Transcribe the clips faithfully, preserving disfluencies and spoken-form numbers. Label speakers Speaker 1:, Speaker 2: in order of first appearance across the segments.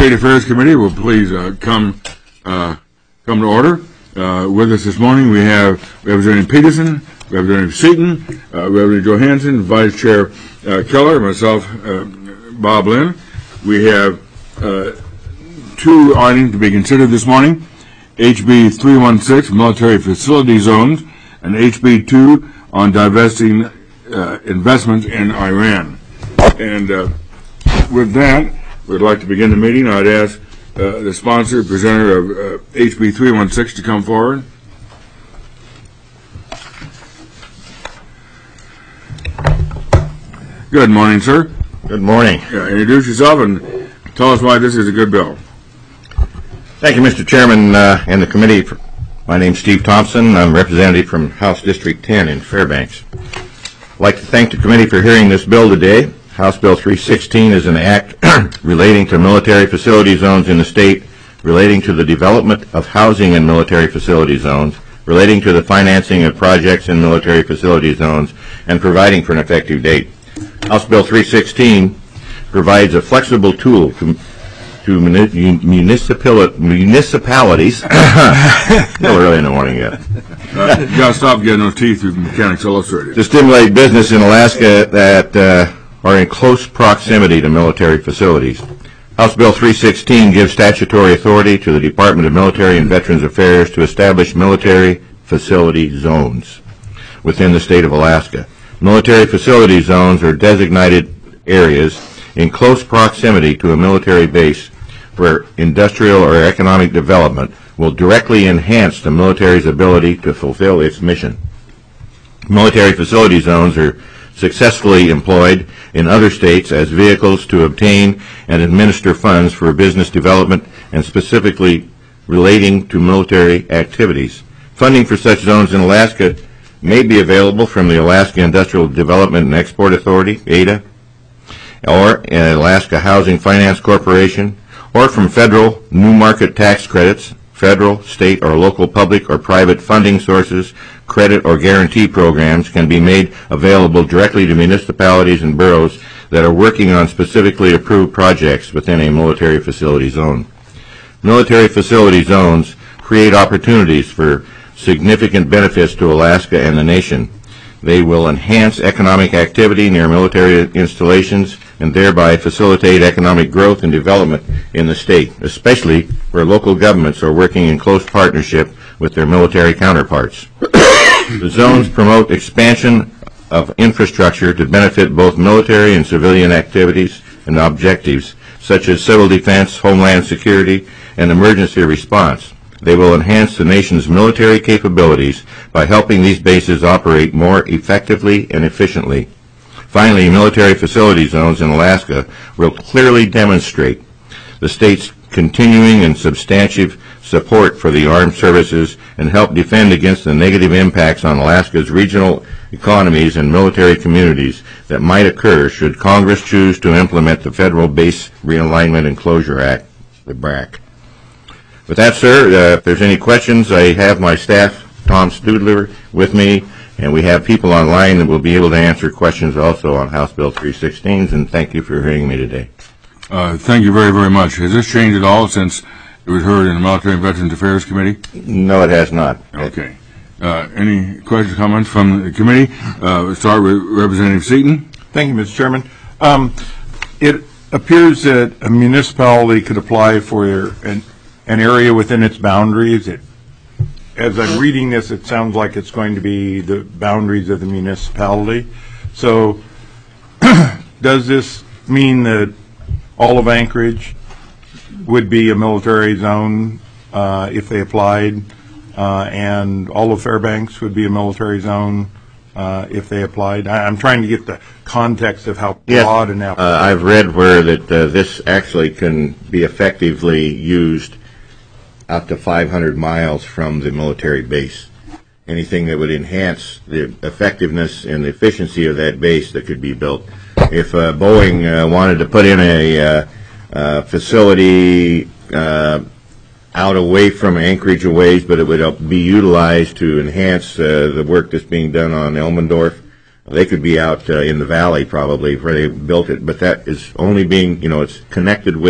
Speaker 1: State Affairs Committee will please uh, come uh, come to order. Uh, with us this morning we have Representative Peterson, Representative Seaton, uh, Representative Johansson, Vice Chair uh, Keller, myself, uh, Bob Lynn. We have uh, two items to be considered this morning: H B three one six, Military Facility Zones, and H B two on divesting uh, investments in Iran. And uh, with that, we'd like to begin the meeting. I'd ask uh, the sponsor, presenter of uh, H B three one six to come forward. Good morning, sir.
Speaker 2: Good morning.
Speaker 1: Yeah, introduce yourself and tell us why this is a good bill.
Speaker 2: Thank you, Mister Chairman uh, and the committee. My name's Steve Thompson. I'm representative from House District ten in Fairbanks. I'd like to thank the committee for hearing this bill today. House Bill three sixteen is an act relating to military facility zones in the state, relating to the development of housing in military facility zones, relating to the financing of projects in military facility zones, and providing for an effective date. House Bill three sixteen provides a flexible tool to, to muni- municipal- municipalities. Still early in the morning yet.
Speaker 1: Uh, you got to stop getting those teeth through Mechanics Illustrated.
Speaker 2: To stimulate business in Alaska that uh, are in close proximity to military facilities. House Bill three sixteen gives statutory authority to the Department of Military and Veterans Affairs to establish military facility zones within the state of Alaska. Military facility zones are designated areas in close proximity to a military base where industrial or economic development will directly enhance the military's ability to fulfill its mission. Military facility zones are successfully employed in other states as vehicles to obtain and administer funds for business development and specifically relating to military activities. Funding for such zones in Alaska may be available from the Alaska Industrial Development and Export Authority, A D A, or Alaska Housing Finance Corporation, or from federal new market tax credits, federal, state, or local public or private funding sources. Credit or guarantee programs can be made available directly to municipalities and boroughs that are working on specifically approved projects within a military facility zone. Military facility zones create opportunities for significant benefits to Alaska and the nation. They will enhance economic activity near military installations and thereby facilitate economic growth and development in the state, especially where local governments are working in close partnership with their military counterparts. The zones promote expansion of infrastructure to benefit both military and civilian activities and objectives, such as civil defense, homeland security, and emergency response. They will enhance the nation's military capabilities by helping these bases operate more effectively and efficiently. Finally, military facility zones in Alaska will clearly demonstrate the state's continuing and substantive support for the armed services and help defend against the negative impacts on Alaska's regional economies and military communities that might occur should Congress choose to implement the Federal Base Realignment and Closure Act, the B R A C. With that, sir, uh, if there's any questions, I have my staff, Tom Studler, with me, and we have people online that will be able to answer questions also on House Bill three sixteen, and thank you for hearing me today.
Speaker 1: Uh, thank you very, very much. Has this changed at all since it was heard in the Military and Veterans Affairs Committee?
Speaker 2: No, it has not.
Speaker 1: Okay. Uh, any questions, comments from the committee? Uh, we'll start with Representative Seaton.
Speaker 3: Thank you, Mister Chairman. Um, it appears that a municipality could apply for an, an area within its boundaries. It, as I'm reading this, it sounds like it's going to be the boundaries of the municipality. So does this mean that all of Anchorage would be a military zone uh, if they applied, uh, and all of Fairbanks would be a military zone uh, if they applied? I, I'm trying to get the context of how
Speaker 2: yes,
Speaker 3: broad an application.
Speaker 2: Uh, I've read where that uh, this actually can be effectively used up to five hundred miles from the military base. Anything that would enhance the effectiveness and the efficiency of that base that could be built. If uh, Boeing uh, wanted to put in a uh, uh, facility uh, out away from Anchorage a ways, but it would be utilized to enhance uh, the work that's being done on Elmendorf, they could be out uh, in the valley probably where they built it. But that is only being, you know, it's connected with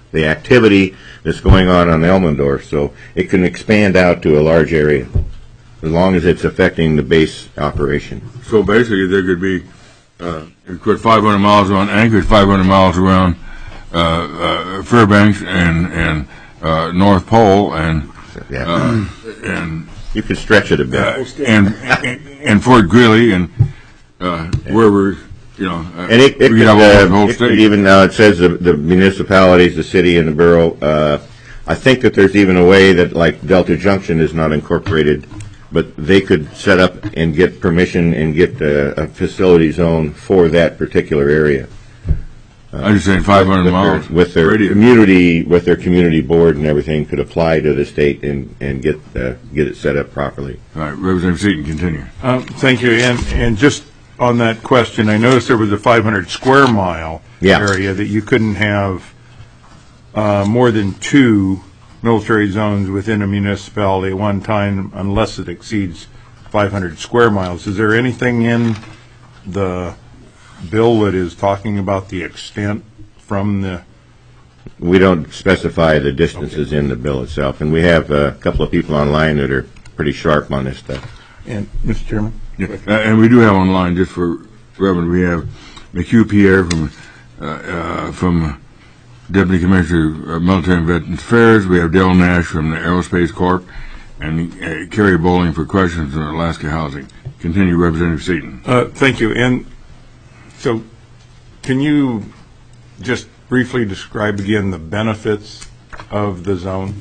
Speaker 2: the activity that's going on on Elmendorf. So it can expand out to a large area as long as it's affecting the base operation.
Speaker 1: So basically, there could be, uh, you put five hundred miles around Anchorage, five hundred miles around uh, uh, Fairbanks and and uh, North Pole, and
Speaker 2: Yeah.
Speaker 1: uh, and
Speaker 2: You could stretch it a bit.
Speaker 1: uh, and, and and Fort Greely and uh, wherever, you know, uh,
Speaker 2: And it, it,
Speaker 1: we
Speaker 2: could,
Speaker 1: could have all the
Speaker 2: uh,
Speaker 1: whole
Speaker 2: it could
Speaker 1: state.
Speaker 2: even, now it says the, the municipalities, the city and the borough, uh, I think that there's even a way that like Delta Junction is not incorporated, but they could set up and get permission and get uh, a facility zone for that particular area.
Speaker 1: I'm just saying five hundred
Speaker 2: With their-
Speaker 1: miles.
Speaker 2: With their
Speaker 1: radius.
Speaker 2: community, with their community board and everything could apply to the state and, and get, uh, get it set up properly.
Speaker 1: All right, Representative Seaton, continue.
Speaker 3: Um, Thank you. And, and just on that question, I noticed there was a five hundred square mile
Speaker 2: Yeah.
Speaker 3: area that you couldn't have uh, more than two military zones within a municipality at one time unless it exceeds five hundred square miles. Is there anything in the bill that is talking about the extent from the,
Speaker 2: We don't specify the distances in the bill itself, and we have a couple of people online that are pretty sharp on this stuff.
Speaker 3: and, Mister Chairman?
Speaker 1: Yeah. Uh, and we do have online, just for Reverend, we have McHugh Pierre from uh, uh, from Deputy Commissioner of Military and Veterans Affairs. We have Dale Nash from the Aerospace Corp. And uh, Kerry Bowling for questions on Alaska housing. Continue, Representative Seaton.
Speaker 3: Uh, Thank you. And so can you just briefly describe again the benefits of the zone?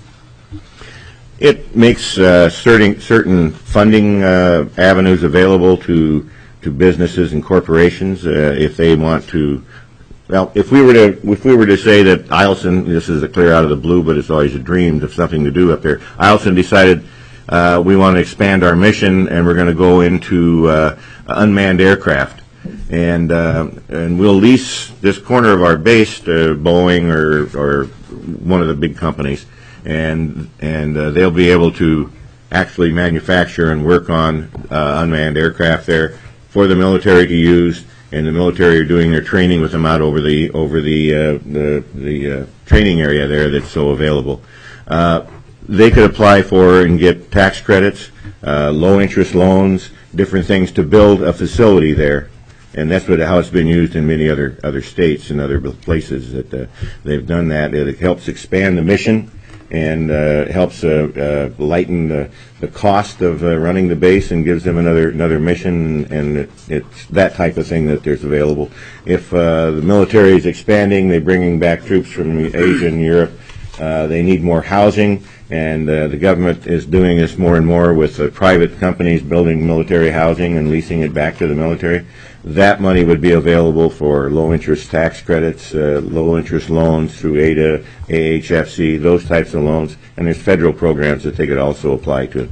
Speaker 2: It makes uh, certain certain funding uh, avenues available to to businesses and corporations uh, if they want to. Well, if we were to if we were to say that Eielson, this is a clear out of the blue, but it's always a dream of something to do up there. Eielson decided uh, we want to expand our mission and we're going to go into uh, unmanned aircraft, and uh, and we'll lease this corner of our base to Boeing or or one of the big companies, and and uh, they'll be able to actually manufacture and work on uh, unmanned aircraft there for the military to use. And the military are doing their training with them out over the over the uh, the, the uh, training area there that's so available. Uh, they could apply for and get tax credits, uh, low interest loans, different things to build a facility there, and that's what how it's been used in many other other states and other places that uh, they've done that. It helps expand the mission and uh, helps uh, uh, lighten the, the cost of uh, running the base and gives them another another mission, and it, it's that type of thing that there's available. If uh, the military is expanding, they're bringing back troops from Asia and Europe, uh, they need more housing, and uh, the government is doing this more and more with uh, private companies building military housing and leasing it back to the military. That money would be available for low-interest tax credits, uh, low-interest loans through A D A, A H F C, those types of loans, and there's federal programs that they could also apply to.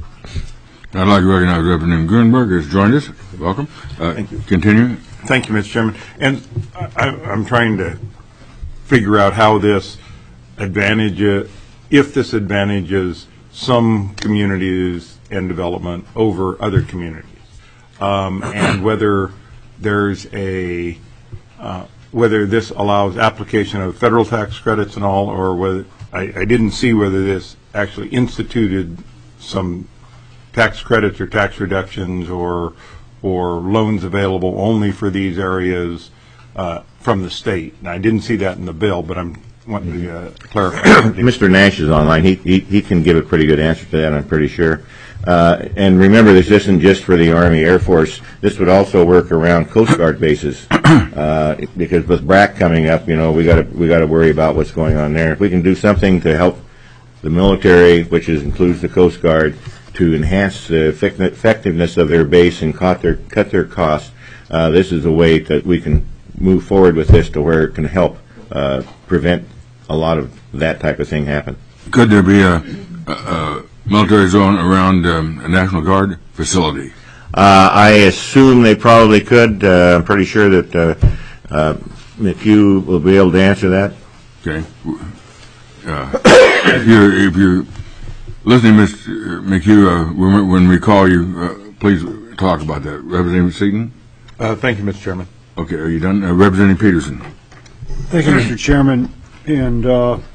Speaker 1: I'd like to recognize Representative Grunberg, who's joined us. Welcome. Uh,
Speaker 3: Thank you.
Speaker 1: Continue.
Speaker 3: Thank you, Mister Chairman. And I, I'm trying to figure out how this advantage, if this advantages some communities and development over other communities, um, and whether there's a uh, whether this allows application of federal tax credits and all, or whether I, I didn't see whether this actually instituted some tax credits or tax reductions or or loans available only for these areas uh, from the state. And I didn't see that in the bill, but I'm wanting to uh, clarify.
Speaker 2: Mister Nash is online. He, he he can give a pretty good answer to that, I'm pretty sure. Uh, and remember, this isn't just for the Army Air Force. This would also work around Coast Guard bases, uh, because with B R A C coming up, you know, we got to we got to worry about what's going on there. If we can do something to help the military, which is, includes the Coast Guard, to enhance the effect- effectiveness of their base and cut their cut their costs, uh, this is a way that we can move forward with this to where it can help uh, prevent a lot of that type of thing happen.
Speaker 1: Could there be a, a, a military zone around um, a National Guard facility?
Speaker 2: Uh, I assume they probably could. Uh, I'm pretty sure that uh, uh, McHugh will be able to answer that.
Speaker 1: Okay. Uh, if you're, if you're listening, Mister McHugh, uh, when, when we call you, uh, please talk about that. Representative Seaton?
Speaker 3: Uh, thank you, Mister Chairman.
Speaker 1: Okay, are you done? Uh, Representative Peterson?
Speaker 4: Thank you, Mister Chairman. And uh,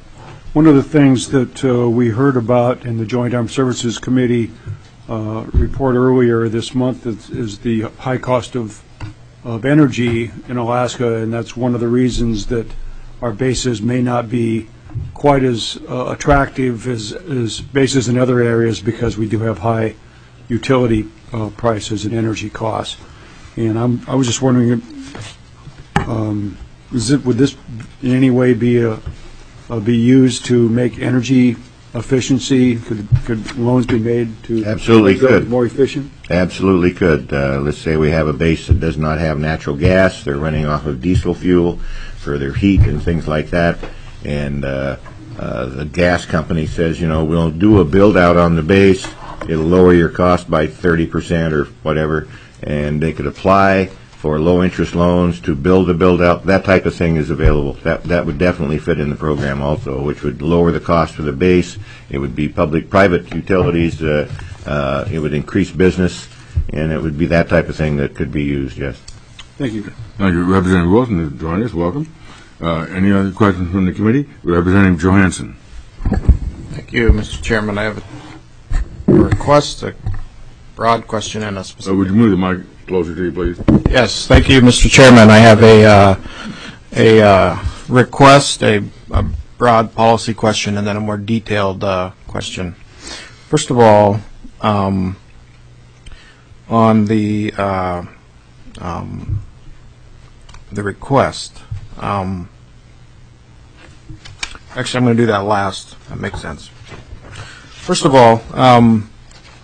Speaker 4: One of the things that uh, we heard about in the Joint Armed Services Committee uh, report earlier this month is, is the high cost of of energy in Alaska, and that's one of the reasons that our bases may not be quite as uh, attractive as, as bases in other areas, because we do have high utility uh, prices and energy costs. And I'm, I was just wondering, um, is it, would this in any way be a, a be used to make energy efficiency? Could, could loans be made to
Speaker 2: Absolutely
Speaker 4: make it
Speaker 2: could.
Speaker 4: more efficient?
Speaker 2: Absolutely could. Uh, let's say we have a base that does not have natural gas. They're running off of diesel fuel for their heat and things like that. And uh, uh, the gas company says, you know, we'll do a build out on the base. It'll lower your cost by thirty percent or whatever. And they could apply for low interest loans to build a build out. That type of thing is available. That that would definitely fit in the program also, which would lower the cost for the base. It would be public private utilities. Uh, uh, it would increase business, and it would be that type of thing that could be used. Yes.
Speaker 4: Thank you.
Speaker 1: Thank you, Representative Wilson, to join us. Welcome. Uh, any other questions from the committee? Representative Johansson.
Speaker 5: Thank you, Mister Chairman. I have a request, a broad question, and a specific.
Speaker 1: Uh, would you move the mic closer to you, please?
Speaker 5: Yes, thank you, Mister Chairman. I have a uh, a uh, request, a, a broad policy question, and then a more detailed uh, question. First of all, um, on the uh, um, the request. Um, actually, I'm going to do that last. That makes sense. First of all, um,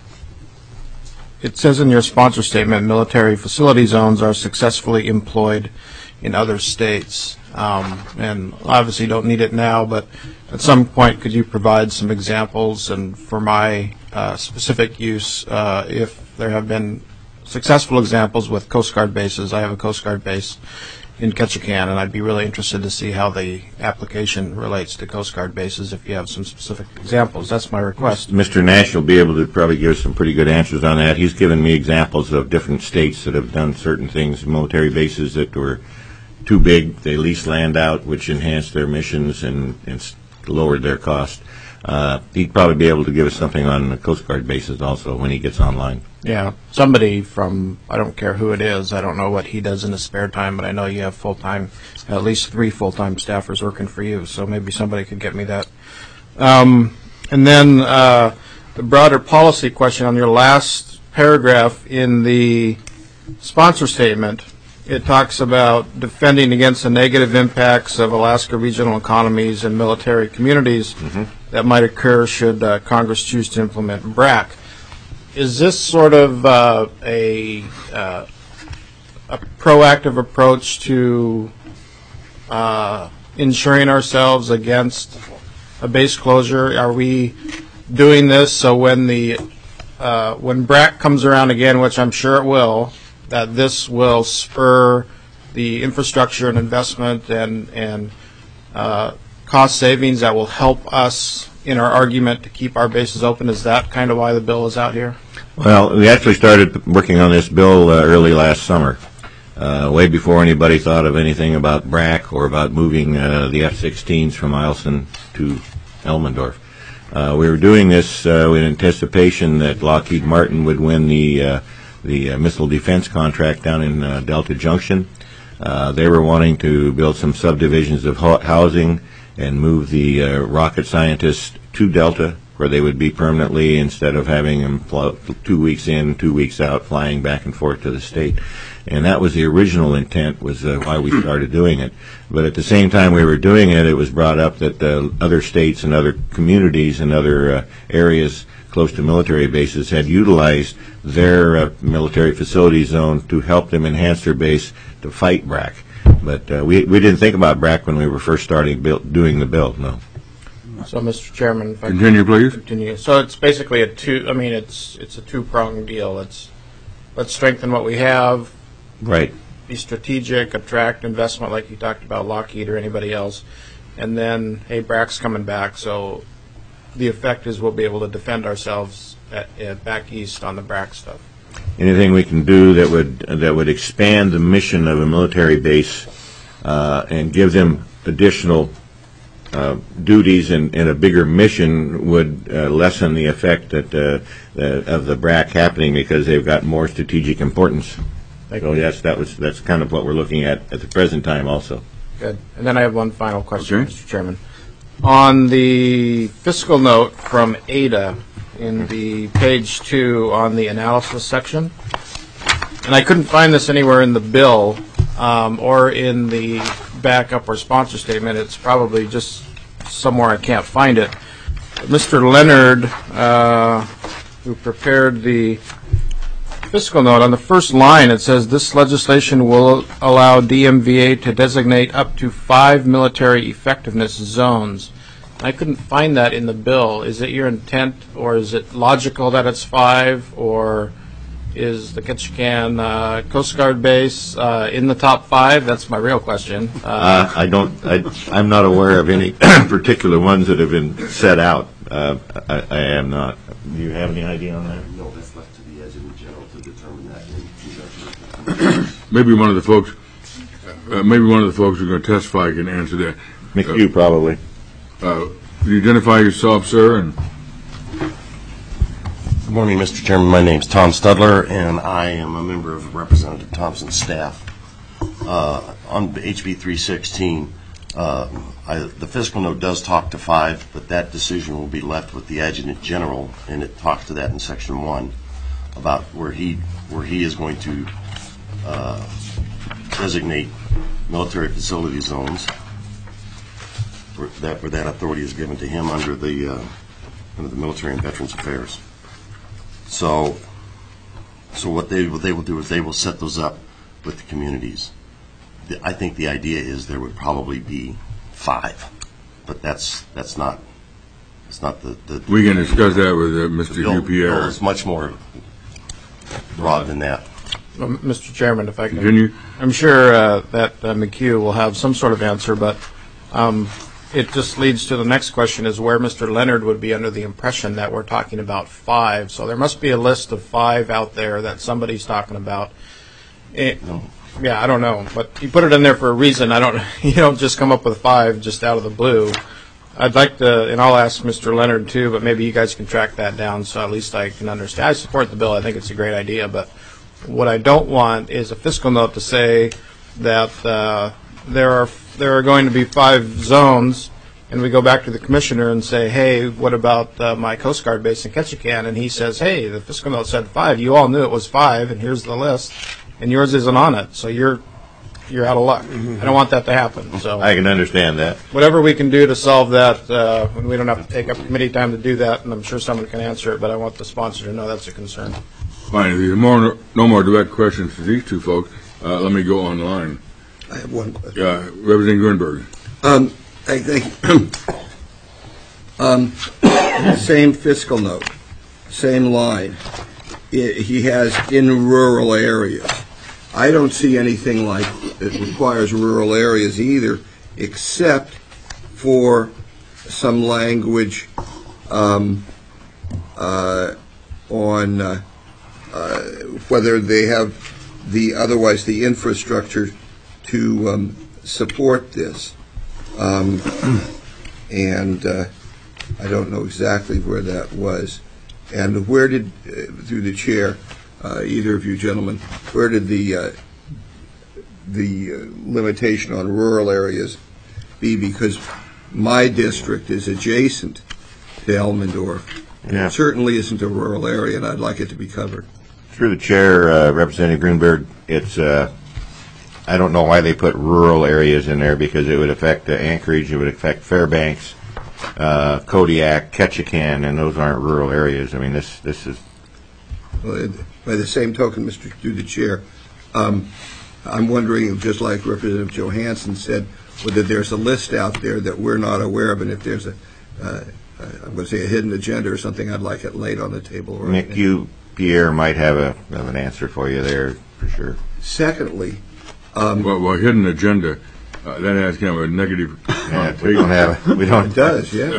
Speaker 5: it says in your sponsor statement, military facility zones are successfully employed in other states. Um, and obviously don't need it now, but at some point could you provide some examples, and for my uh, specific use, uh, if there have been successful examples with Coast Guard bases. I have a Coast Guard base in Ketchikan, and I'd be really interested to see how the application relates to Coast Guard bases if you have some specific examples. That's my request.
Speaker 2: Mister Nash will be able to probably give some pretty good answers on that. He's given me examples of different states that have done certain things, military bases that were too big. They leased land out, which enhanced their missions and, and lowered their cost. Uh, he'd probably be able to give us something on the Coast Guard bases also when he gets online.
Speaker 5: Yeah, somebody from, I don't care who it is, I don't know what he does in his spare time, but I know you have full-time, at least three full-time staffers working for you, so maybe somebody could get me that. Um, and then uh, the broader policy question on your last paragraph in the sponsor statement, it talks about defending against the negative impacts of Alaska regional economies and military communities mm-hmm. that might occur should uh, Congress choose to implement B R A C. Is this sort of uh, a, uh, a proactive approach to uh, ensuring ourselves against a base closure? Are we doing this so when the uh, when B R A C comes around again, which I'm sure it will, that this will spur the infrastructure and investment and and uh, cost savings that will help us in our argument to keep our bases open? Is that kind of why the bill is out here?
Speaker 2: Well, we actually started working on this bill uh, early last summer, uh, way before anybody thought of anything about B R A C or about moving uh, the F sixteens from Eielson to Elmendorf. Uh, we were doing this uh, in anticipation that Lockheed Martin would win the uh, the uh, missile defense contract down in uh, Delta Junction. Uh, they were wanting to build some subdivisions of ho- housing and move the uh, rocket scientists to Delta, where they would be permanently, instead of having them fl- two weeks in, two weeks out, flying back and forth to the state. And that was the original intent, was uh, why we started doing it. But at the same time we were doing it, it was brought up that uh, other states and other communities and other uh, areas close to military bases had utilized their uh, military facility zone to help them enhance their base to fight B R A C. But uh, we we didn't think about B R A C when we were first starting build, doing the bill, no.
Speaker 5: So, Mister Chairman, if I could
Speaker 1: Continue, please.
Speaker 5: Continue. So it's basically a two. I mean, it's it's a two-pronged deal. It's let's strengthen what we have.
Speaker 2: Right.
Speaker 5: Be strategic, attract investment, like you talked about Lockheed or anybody else, and then hey, B R A C's coming back. So the effect is we'll be able to defend ourselves at, at back east on the B R A C stuff.
Speaker 2: Anything we can do that would that would expand the mission of a military base uh, and give them additional uh, duties and, and a bigger mission would uh, lessen the effect that uh, the, of the B R A C happening because they've got more strategic importance.
Speaker 5: Thank
Speaker 2: So
Speaker 5: you.
Speaker 2: yes, that was that's kind of what we're looking at at the present time also.
Speaker 5: Good. And then I have one final question,
Speaker 1: Okay.
Speaker 5: Mister Chairman. On the fiscal note from Ada in the page two on the analysis section, and I couldn't find this anywhere in the bill um, or in the backup or sponsor statement. It's probably just somewhere I can't find it. Mister Leonard, uh, who prepared the fiscal note, on the first line it says this legislation will allow D M V A to designate up to five military effectiveness zones. I couldn't find that in the bill. Is it your intent, or is it logical that it's five, or is the Ketchikan uh, Coast Guard base uh, in the top five? That's my real question. Uh,
Speaker 2: Uh, I don't. I, I'm not aware of any particular ones that have been set out. Uh, I, I am not. Do you have any idea on that?
Speaker 6: No, that's left to the adjutant general to determine that in conjunction with the
Speaker 1: Maybe one of the folks, uh, maybe one of the folks who are going to testify can answer that.
Speaker 2: McHugh probably.
Speaker 1: Uh, Can you identify yourself, sir? And
Speaker 6: Good morning, Mister Chairman. My name's Tom Studler, and I am a member of Representative Thompson's staff. Uh, on H B three sixteen, uh, I, the fiscal note does talk to five, but that decision will be left with the adjutant general, and it talks to that in section one about where he where he is going to uh, designate military facility zones. Where that where that authority is given to him under the uh, under the Military and Veterans Affairs. So, so what they what they will do is they will set those up with the communities. The, I think the idea is there would probably be five, but that's that's not it's not the the.
Speaker 1: we can discuss that with uh, Mister
Speaker 6: the bill,
Speaker 1: Hugh Pierre.
Speaker 6: bill is much more broad than that.
Speaker 5: Um, Mister Chairman, if I can.
Speaker 1: Continue.
Speaker 5: I'm sure uh, that uh, McHugh will have some sort of answer, but um, it just leads to the next question, is where Mister Leonard would be under the impression that we're talking about five. So there must be a list of five out there that somebody's talking about. It, yeah, I don't know, but you put it in there for a reason. I don't. You don't just come up with five just out of the blue. I'd like to, and I'll ask Mister Leonard too, but maybe you guys can track that down so at least I can understand. I support the bill. I think it's a great idea, but what I don't want is a fiscal note to say that uh, there are there are going to be five zones, and we go back to the commissioner and say, hey, what about uh, my Coast Guard base in Ketchikan? And he says, hey, the fiscal note said five. You all knew it was five, and here's the list, and yours isn't on it, so you're you're out of luck. I don't want that to happen. So
Speaker 2: I can understand that.
Speaker 5: whatever we can do to solve that, uh, we don't have to take up committee time to do that, and I'm sure someone can answer it, but I want the sponsor to know that's a concern.
Speaker 1: Fine. If there are more, no more direct questions to these two folks, uh, let me go online.
Speaker 7: I have one question.
Speaker 1: Uh, Representative Grunberg.
Speaker 7: Um, I think, um, same fiscal note, same line. I- He has in rural areas. I don't see anything like it requires rural areas either, except for some language um, uh, on uh, uh, whether they have the otherwise the infrastructure to um, support this. Um, and uh, I don't know exactly where that was. And where did, uh, through the chair, uh, either of you gentlemen, where did the uh, the uh, limitation on rural areas be? Because my district is adjacent to Elmendorf. And
Speaker 2: Yeah.
Speaker 7: it certainly isn't a rural area, and I'd like it to be covered.
Speaker 2: Through the chair, uh, Representative Grunberg, it's, uh, I don't know why they put rural areas in there, because it would affect uh, Anchorage, it would affect Fairbanks, uh, Kodiak, Ketchikan, and those aren't rural areas. I mean, this this is,
Speaker 7: Well, it- By the same token, Mister through the chair, um, I'm wondering, just like Representative Johansson said, whether there's a list out there that we're not aware of, and if there's a, uh, I'm going to say a hidden agenda or something, I'd like it laid on the table right
Speaker 2: Nick,
Speaker 7: now.
Speaker 2: you, Pierre, might have a have an answer for you there, for sure.
Speaker 7: Secondly,
Speaker 1: Well, well, hidden agenda, uh, that has kind of a negative
Speaker 2: Yeah, we don't
Speaker 1: connotation.
Speaker 2: have, we don't.
Speaker 7: it does, yeah.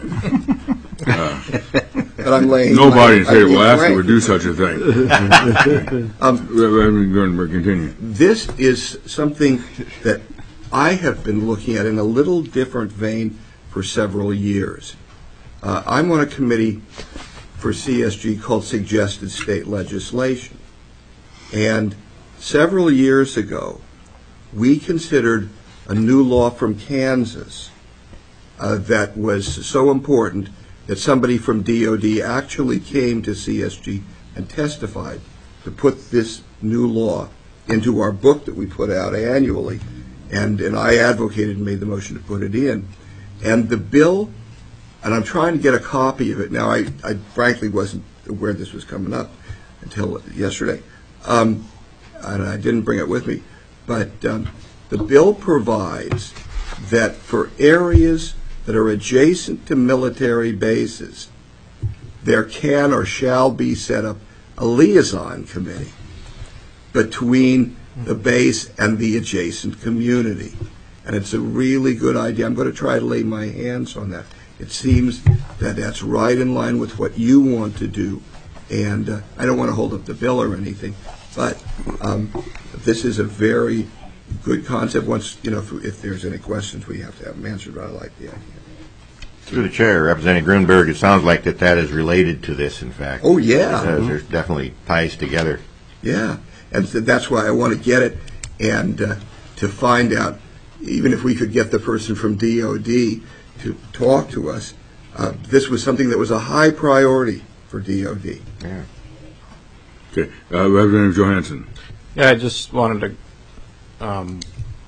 Speaker 1: Uh,
Speaker 7: But I'm laying.
Speaker 1: Nobody in the
Speaker 7: I-
Speaker 1: state of
Speaker 7: I-
Speaker 1: Alaska
Speaker 7: right.
Speaker 1: would do such a thing.
Speaker 7: Um,
Speaker 1: Reverend Grunberg, continue.
Speaker 7: This is something that I have been looking at in a little different vein for several years. Uh, I'm on a committee for C S G called Suggested State Legislation. And several years ago, we considered a new law from Kansas uh, that was so important that somebody from D O D actually came to C S G and testified to put this new law into our book that we put out annually. And, and I advocated and made the motion to put it in. And the bill, and I'm trying to get a copy of it. Now, I, I frankly wasn't aware this was coming up until yesterday. Um, and I didn't bring it with me. But um, the bill provides that for areas that are adjacent to military bases, there can or shall be set up a liaison committee between the base and the adjacent community. And it's a really good idea. I'm going to try to lay my hands on that. It seems that that's right in line with what you want to do. And uh, I don't want to hold up the bill or anything, but um, this is a very good concept. Once, you know, if, if there's any questions, we have to have them answered, but I like the idea.
Speaker 2: Through the chair, Representative Grunberg, it sounds like that that is related to this, in fact.
Speaker 7: Oh, yeah.
Speaker 2: Because there's definitely ties together.
Speaker 7: Yeah, and so that's why I want to get it and uh, to find out, even if we could get the person from D O D to talk to us, uh, this was something that was a high priority for D O D.
Speaker 2: Yeah.
Speaker 1: Okay, uh, Representative Johansson.
Speaker 5: Yeah, I just wanted to, um,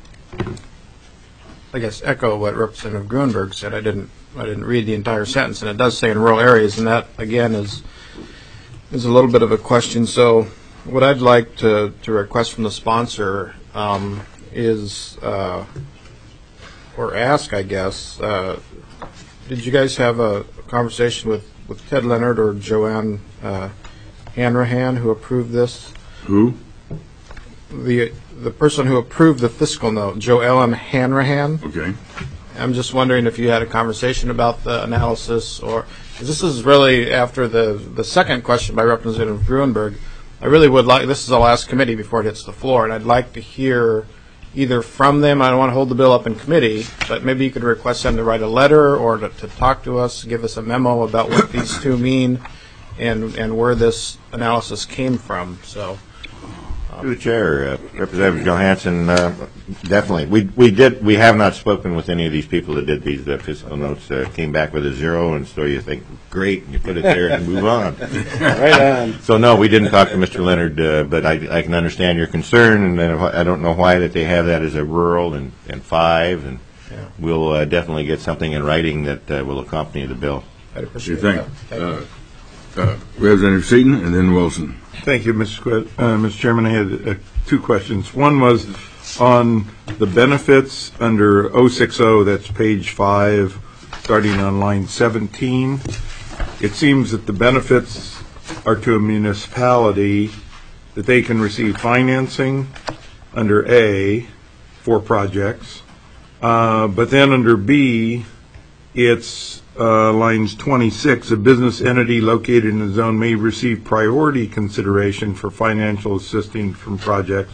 Speaker 5: I guess, echo what Representative Grunberg said. I didn't, I didn't read the entire sentence, and it does say in rural areas, and that again is is a little bit of a question. So, what I'd like to to request from the sponsor um, is, uh, or ask, I guess, uh, did you guys have a conversation with, with Ted Leonard or Joanne uh, Hanrahan, who approved this?
Speaker 1: Who?
Speaker 5: The the person who approved the fiscal note, Joellen Hanrahan.
Speaker 1: Okay.
Speaker 5: I'm just wondering if you had a conversation about the analysis, or 'cause this is really after the the second question by Representative Grunberg. I really would like, this is the last committee before it hits the floor, and I'd like to hear either from them. I don't want to hold the bill up in committee, but maybe you could request them to write a letter or to, to talk to us, give us a memo about what these two mean and and where this analysis came from. So.
Speaker 2: Through the chair, uh, Representative Johansson, uh, definitely. We we did we have not spoken with any of these people that did these uh, fiscal notes. Uh, came back with a zero, and so you think, great, and you put it there and move on.
Speaker 5: Right on.
Speaker 2: So no, we didn't talk to Mister Leonard, uh, but I, I can understand your concern, and uh, I don't know why that they have that as a rural and, and five, and
Speaker 5: Yeah.
Speaker 2: we'll uh, definitely get something in writing that uh, will accompany the bill.
Speaker 5: I'd
Speaker 1: You
Speaker 5: appreciate
Speaker 1: think?
Speaker 5: that. Thank you.
Speaker 1: Uh, uh, Representative Seaton and then Wilson.
Speaker 3: Thank you, Mister Squid. Uh, Mister Chairman, I had uh, two questions. One was on the benefits under oh six oh, that's page five, starting on line seventeen. It seems that the benefits are to a municipality that they can receive financing under A for projects. Uh, but then under B, it's uh, lines twenty-six, a business entity located in the zone may receive priority consideration for financial assistance from projects.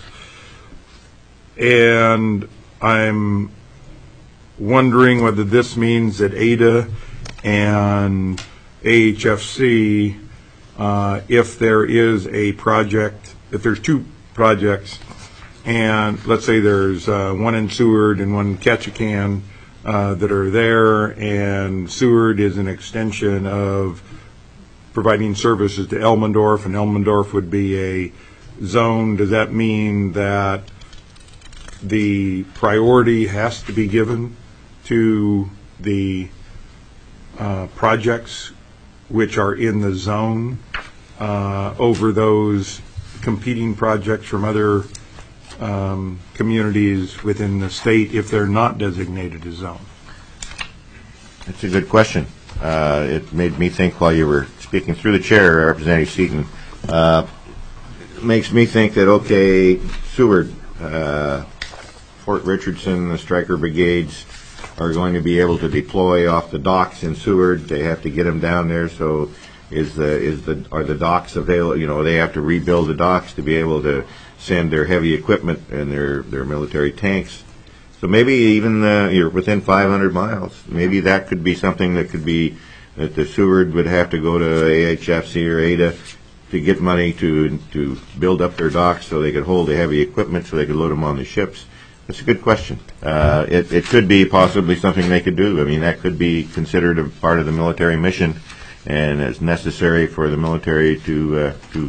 Speaker 3: And I'm wondering whether this means that A D A and A H F C, uh, if there is a project, if there's two projects, and let's say there's uh, one in Seward and one in Ketchikan, Uh, that are there, and Seward is an extension of providing services to Elmendorf, and Elmendorf would be a zone. Does that mean that the priority has to be given to the uh, projects which are in the zone uh, over those competing projects from other Um, communities within the state if they're not designated as zone?
Speaker 2: That's a good question. Uh, it made me think while you were speaking through the chair, Representative Seaton. Uh, makes me think that, okay, Seward, uh, Fort Richardson, the Stryker brigades are going to be able to deploy off the docks in Seward. They have to get them down there. So, is the is the are the docks available? You know, they have to rebuild the docks to be able to send their heavy equipment and their, their military tanks. So So maybe even uh, you're within five hundred miles. Maybe that could be something that could be that the Seward would have to go to A H F C or A D A to get money to to build up their docks so they could hold the heavy equipment so they could load them on the ships. That's a good question. Uh, it, it could be possibly something they could do. I mean, that could be considered a part of the military mission, and it's necessary for the military to uh, to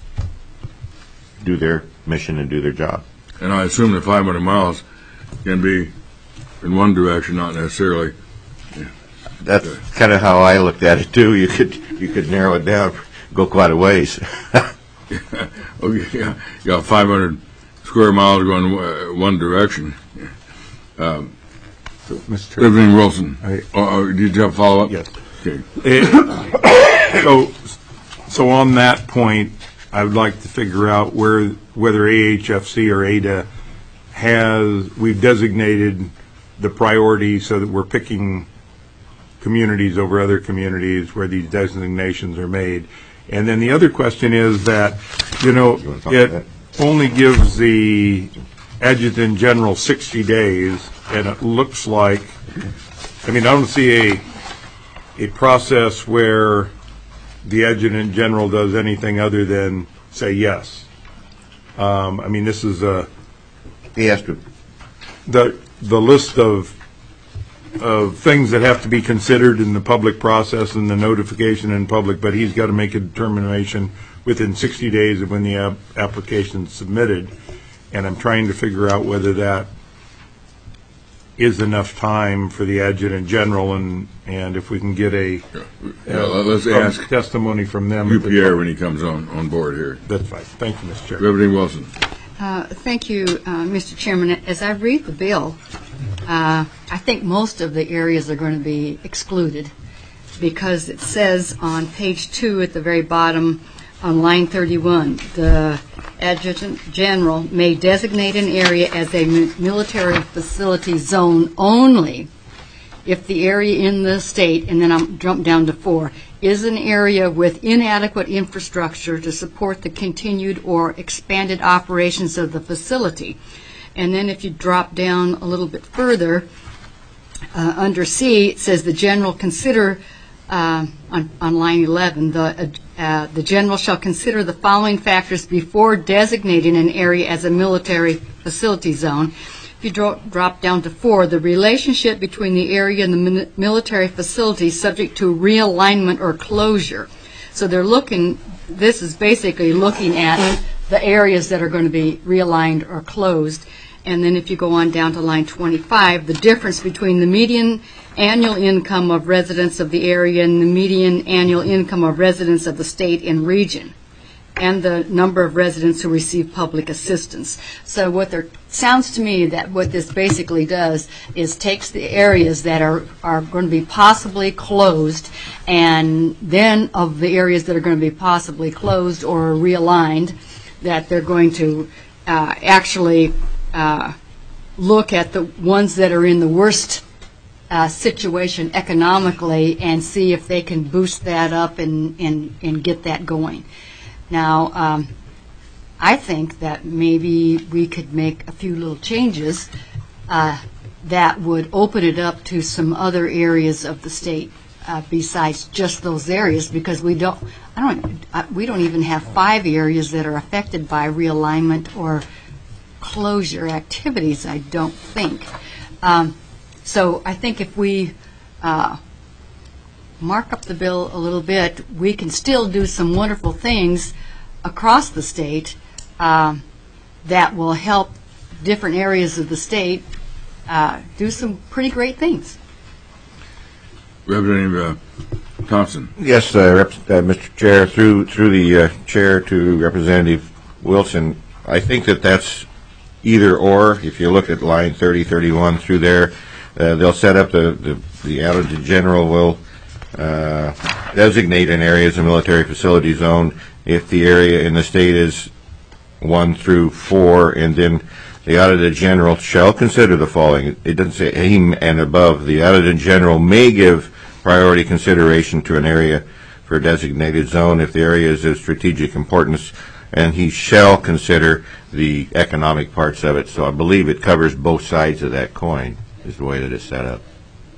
Speaker 2: do their mission and do their job.
Speaker 1: And I assume that five hundred miles can be in one direction, not necessarily.
Speaker 2: That's kind of how I looked at it too. You could you could narrow it down, go quite a ways.
Speaker 1: Okay, yeah, yeah, five hundred square miles going uh, one direction. Um,
Speaker 3: Mister Chair.
Speaker 1: Reverend Wilson,
Speaker 3: I-
Speaker 1: oh, oh, did you have a follow-up?
Speaker 3: Yes.
Speaker 1: Okay.
Speaker 3: Eh, So, so on that point, I would like to figure out where, whether A H F C or A D A has, we've designated the priority so that we're picking communities over other communities where these designations are made. And then the other question is that, you know,
Speaker 2: wanna talk about
Speaker 3: it only gives the adjutant general sixty days, and it looks like, I mean, I don't see a, a process where the adjutant general does anything other than say yes. Um, I mean, this is a,
Speaker 2: He has to.
Speaker 3: the, the list of, of things that have to be considered in the public process and the notification in public, but he's got to make a determination within sixty days of when the ap- application's submitted. And I'm trying to figure out whether that is enough time for the adjutant general, and, and if we can get a
Speaker 1: Yeah, let's
Speaker 3: some
Speaker 1: ask
Speaker 3: testimony from them.
Speaker 1: U P R when he comes on, on board here.
Speaker 3: That's fine. Thank you, Mister Chair.
Speaker 1: Reverend Wilson.
Speaker 8: Uh, Thank you, uh, Mister Chairman. As I read the bill, uh, I think most of the areas are going to be excluded because it says on page two at the very bottom on line thirty-one, the adjutant general may designate an area as a mi- military facility zone only if the area in the state, and then I'm jump down to four, is an area with inadequate infrastructure to support the continued or expanded operations of the facility. And then if you drop down a little bit further, uh, under C, it says the general consider, uh, on, on line eleven, the, uh, the general shall consider the following factors before designating an area as a military facility zone. If you dro- drop down to four, the relationship between the area and the min- military facility subject to realignment or closure. So they're looking, this is basically looking at the areas that are going to be realigned or closed. And then if you go on down to line twenty-five, the difference between the median annual income of residents of the area and the median annual income of residents of the state and region, and the number of residents who receive public assistance. So what there sounds to me that what this basically does is takes the areas that are, are going to be possibly closed, and then of the areas that are going to be possibly closed or realigned, that they're going to uh, actually uh, look at the ones that are in the worst uh, situation economically and see if they can boost that up and, and, and get that going. Now, um, I think that maybe we could make a few little changes uh, that would open it up to some other areas of the state uh, besides just those areas, because we don't, I don't, uh, we don't even have five areas that are affected by realignment or closure activities, I don't think. Um, so I think if we uh, mark up the bill a little bit, we can still do some wonderful things across the state um, that will help different areas of the state uh, do some pretty great things.
Speaker 1: Representative uh, Thompson.
Speaker 2: Yes, uh, Rep- uh, Mister Chair, through through the uh, chair to Representative Wilson, I think that that's either or. If you look at line thirty, thirty-one through there, uh, they'll set up the, the, the adjutant general will uh, designate an area as a military facility zone if the area in the state is one through four, and then the auditor general shall consider the following. It doesn't say aim and above. The auditor general may give priority consideration to an area for a designated zone if the area is of strategic importance and he shall consider the economic parts of it. So I believe it covers both sides of that coin, is the way that it's set up.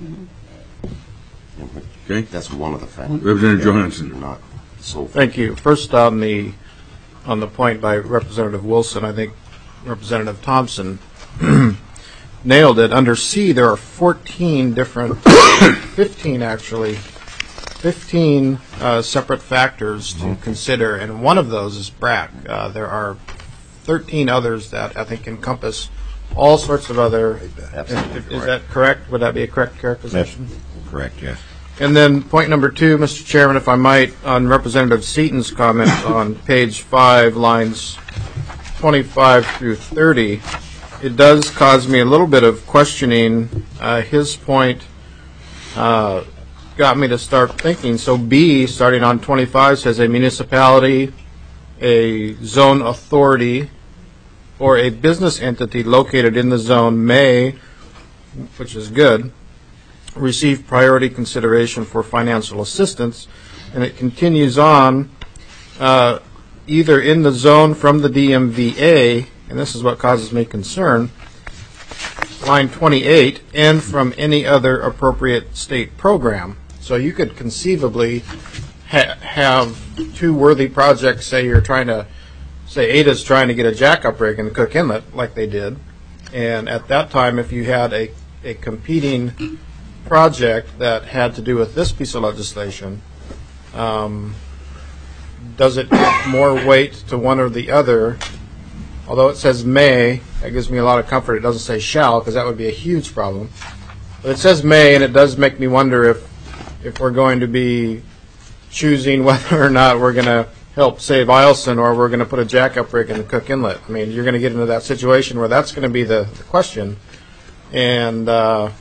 Speaker 1: Okay.
Speaker 6: That's one of the factors.
Speaker 1: Representative Johansson.
Speaker 6: Not so.
Speaker 5: Thank you. First, on the on the point by Representative Wilson, I think Representative Thompson nailed it. Under C, there are fourteen different, fifteen actually, fifteen uh, separate factors to consider, and one of those is B R A C. Uh, there are thirteen others that I think encompass all sorts of other.
Speaker 6: Absolutely
Speaker 5: Is, is
Speaker 6: correct.
Speaker 5: that correct? Would that be a correct characterization?
Speaker 2: Correct, yes.
Speaker 5: And then point number two, Mister Chairman, if I might, on Representative Seaton's comment on page five, lines twenty-five through thirty, it does cause me a little bit of questioning. Uh, his point uh, got me to start thinking. So B, starting on twenty-five, says a municipality, a zone authority, or a business entity located in the zone may, which is good, receive priority consideration for financial assistance. And it continues on, uh, either in the zone from the D M V A, and this is what causes me concern, line twenty-eight, and from any other appropriate state program. So you could conceivably ha- have two worthy projects. Say you're trying to, say Ada's trying to get a jack-up rig in the Cook Inlet, like they did, and at that time, if you had a, a competing project that had to do with this piece of legislation, um, does it give more weight to one or the other? Although it says may, that gives me a lot of comfort. It doesn't say shall, because that would be a huge problem. But it says may, and it does make me wonder if if we're going to be choosing whether or not we're going to help save Eielson or we're going to put a jack-up rig in the Cook Inlet. I mean, you're going to get into that situation where that's going to be the, the question. And uh,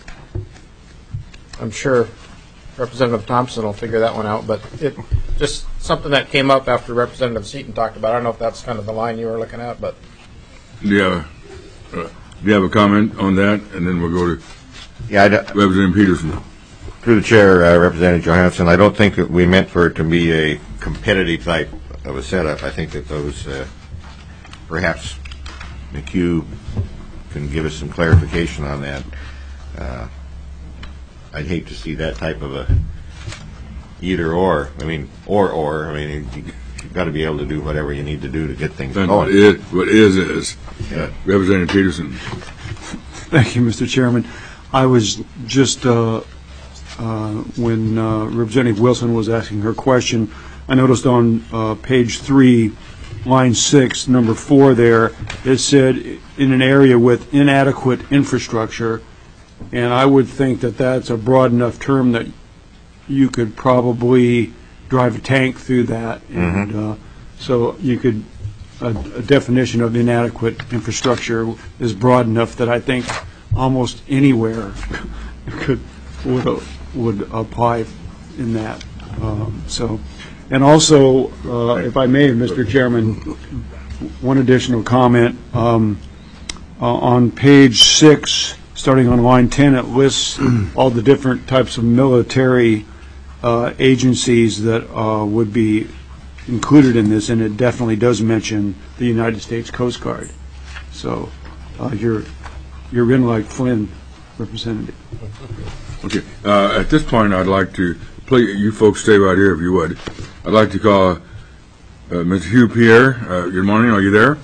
Speaker 5: I'm sure Representative Thompson will figure that one out, but it just something that came up after Representative Seaton talked about. I don't know if that's kind of the line you were looking at, but
Speaker 1: Do you have a, uh, do you have a comment on that? And then we'll go to
Speaker 2: Yeah, I d-
Speaker 1: Representative Peterson.
Speaker 2: through the chair, uh, Representative Johansson, I don't think that we meant for it to be a competitive type of a setup. I think that those, uh, perhaps McHugh can give us some clarification on that. Uh, I'd hate to see that type of a either or. I mean, or or. I mean, you, you've got to be able to do whatever you need to do to get things
Speaker 1: Then what
Speaker 2: going.
Speaker 1: is, what is is.
Speaker 2: Yeah.
Speaker 1: Representative Peterson.
Speaker 4: Thank you, Mister Chairman. I was just, uh, uh, when uh, Representative Wilson was asking her question, I noticed on uh, page three, line six, number four there, it said in an area with inadequate infrastructure, and I would think that that's a broad enough term that you could probably drive a tank through that. And uh, so you could, a, a definition of inadequate infrastructure is broad enough that I think almost anywhere could would would apply in that. Um, so, and also, uh, if I may, Mister Chairman, one additional comment. Um, uh, on page six, starting on line ten, it lists all the different types of military uh, agencies that uh, would be included in this, and it definitely does mention the United States Coast Guard. So uh, you're you're in like Flynn, Representative.
Speaker 1: Okay. Uh, at this point, I'd like to, please, you folks stay right here if you would. I'd like to call uh, Mister Hugh Pierre. Uh, good morning. Are you there?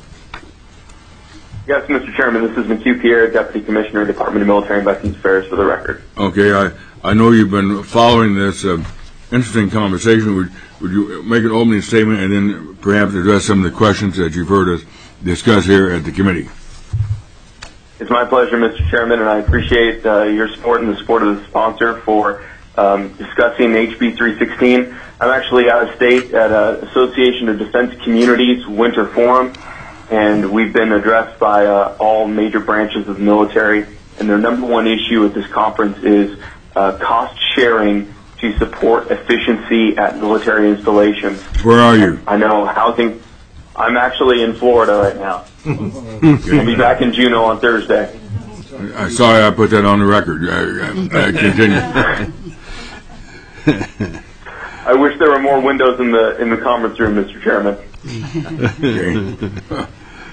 Speaker 9: Yes, Mister Chairman. This is McHugh Pierre, Deputy Commissioner, Department of Military and Veterans Affairs, for the record.
Speaker 1: Okay. I, I know you've been following this uh, interesting conversation. Would, would you make an opening statement and then perhaps address some of the questions that you've heard us discuss here at the committee?
Speaker 9: It's my pleasure, Mister Chairman, and I appreciate uh, your support and the support of the sponsor for um, discussing H B three sixteen. I'm actually out of state at uh, Association of Defense Communities Winter Forum, and we've been addressed by uh, all major branches of the military, and their number one issue at this conference is uh, cost sharing to support efficiency at military installations.
Speaker 1: Where are you?
Speaker 9: I know housing. I'm actually in Florida right now. I'll be back in Juneau on Thursday.
Speaker 1: I'm sorry I put that on the record. Uh, uh, continue.
Speaker 9: I wish there were more windows in the in the conference room, Mister Chairman.
Speaker 1: Okay.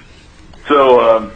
Speaker 9: So, um,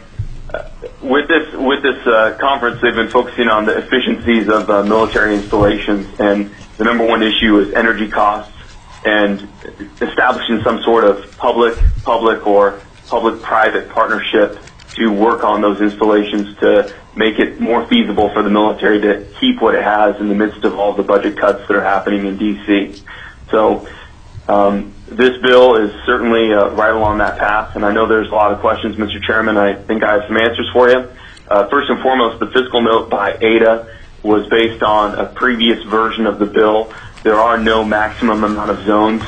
Speaker 9: with this with this uh, conference, they've been focusing on the efficiencies of uh, military installations, and the number one issue is energy costs, and establishing some sort of public-public or public-private partnership to work on those installations to make it more feasible for the military to keep what it has in the midst of all the budget cuts that are happening in D C. So um, this bill is certainly uh, right along that path, and I know there's a lot of questions, Mister Chairman. I think I have some answers for you. Uh, first and foremost, the fiscal note by A D A was based on a previous version of the bill. There are no maximum amount of zones.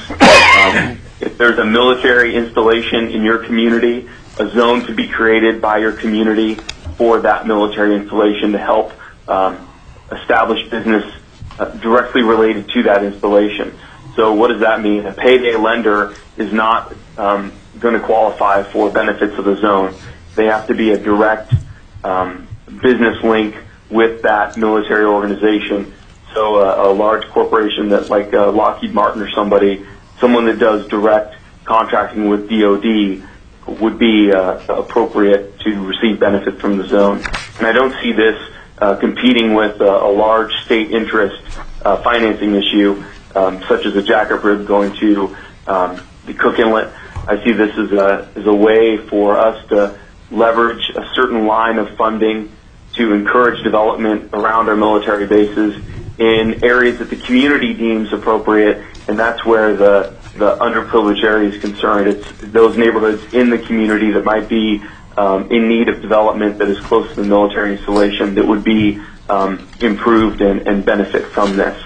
Speaker 9: Um, if there's a military installation in your community, a zone could be created by your community for that military installation to help um, establish business uh, directly related to that installation. So what does that mean? A payday lender is not um, going to qualify for benefits of the zone. They have to be a direct um, business link with that military organization. So uh, a large corporation that like uh, Lockheed Martin or somebody, someone that does direct contracting with D O D would be uh, appropriate to receive benefit from the zone. And I don't see this uh, competing with uh, a large state interest uh, financing issue, um, such as a jack-up rib going to um, the Cook Inlet. I see this as a, as a way for us to leverage a certain line of funding to encourage development around our military bases in areas that the community deems appropriate, and that's where the the underprivileged area is concerned. It's those neighborhoods in the community that might be um, in need of development that is close to the military installation that would be um, improved and, and benefit from this.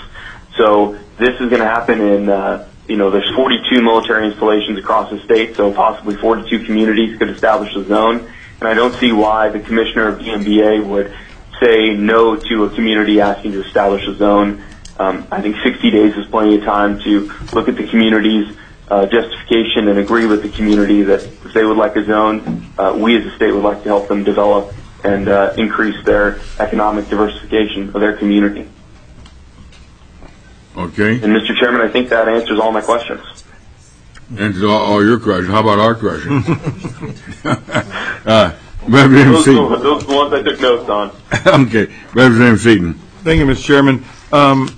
Speaker 9: So this is going to happen in, uh, you know, there's forty-two military installations across the state, so possibly forty-two communities could establish a zone. And I don't see why the commissioner of D M B A would say no to a community asking to establish a zone. Um, I think sixty days is plenty of time to look at the community's uh, justification and agree with the community that if they would like a zone, uh, we as a state would like to help them develop and uh, increase their economic diversification of their community.
Speaker 1: Okay.
Speaker 9: And Mister Chairman, I think that answers all my questions.
Speaker 1: Answers all, all your questions. How about our questions? uh, Representative
Speaker 9: Those,
Speaker 1: Seaton.
Speaker 9: those are the ones I took notes on.
Speaker 1: Okay. Representative Seaton.
Speaker 3: Thank you, Mister Chairman. Um,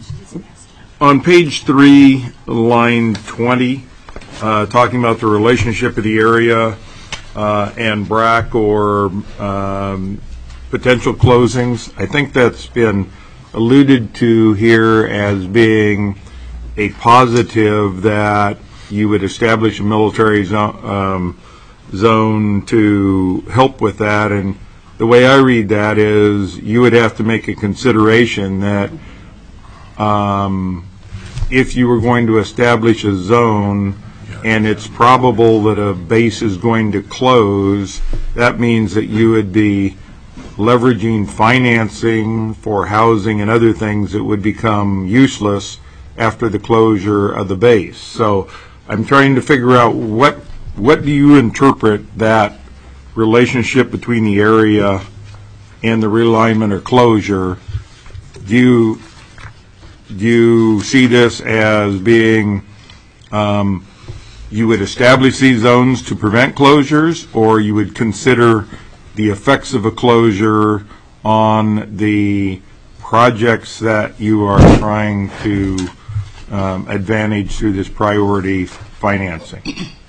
Speaker 3: on page three, line twenty, uh, talking about the relationship of the area uh, and B R A C or um, potential closings, I think that's been alluded to here as being a positive that you would establish a military zone, um, zone to help with that. And the way I read that is you would have to make a consideration that um, if you were going to establish a zone and it's probable that a base is going to close, that means that you would be leveraging financing for housing and other things that would become useless after the closure of the base. So I'm trying to figure out what what do you interpret that relationship between the area and the realignment or closure. Do you do you see this as being um, you would establish these zones to prevent closures, or you would consider the effects of a closure on the projects that you are trying to um, advantage through this priority financing?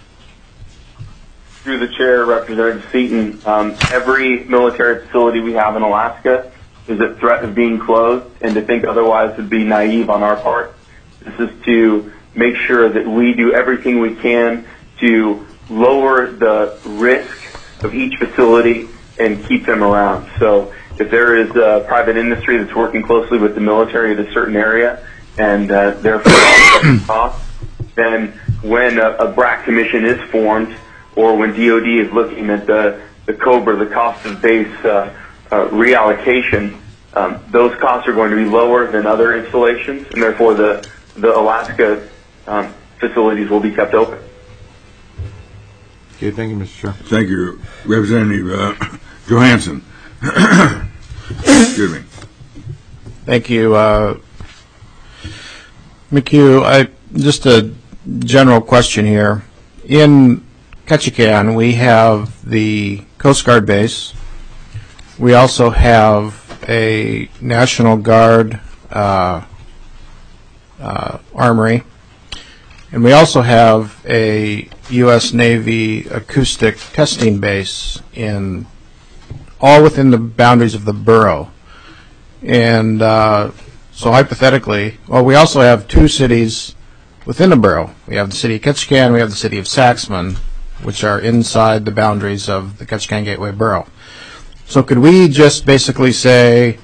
Speaker 9: Through the chair, Representative Seaton, um, every military facility we have in Alaska is at threat of being closed, and to think otherwise would be naive on our part. This is to make sure that we do everything we can to lower the risk of each facility and keep them around. So if there is a private industry that's working closely with the military in a certain area and uh, therefore costs, then when a, a B R A C commission is formed, or when D O D is looking at the, the COBRA, the cost of base uh, uh, reallocation, um, those costs are going to be lower than other installations, and therefore the, the Alaska um, facilities will be kept open.
Speaker 3: Okay, thank you, Mister Chair.
Speaker 1: Thank you. Representative uh, Johansson. Excuse me.
Speaker 5: Thank you, uh, McHugh. I just a general question here. in Ketchikan, we have the Coast Guard base. We also have a National Guard uh, uh, armory. And we also have a U S Navy acoustic testing base in all within the boundaries of the borough. And uh, so hypothetically, well, we also have two cities within the borough. We have the city of Ketchikan, we have the city of Saxman, which are inside the boundaries of the Ketchikan Gateway Borough. So could we just basically say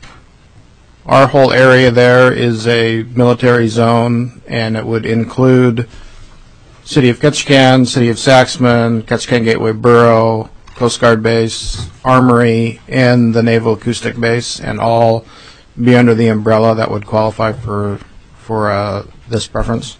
Speaker 5: our whole area there is a military zone, and it would include city of Ketchikan, city of Saxman, Ketchikan Gateway Borough, Coast Guard base, armory, and the Naval Acoustic base, and all be under the umbrella that would qualify for for uh, this preference?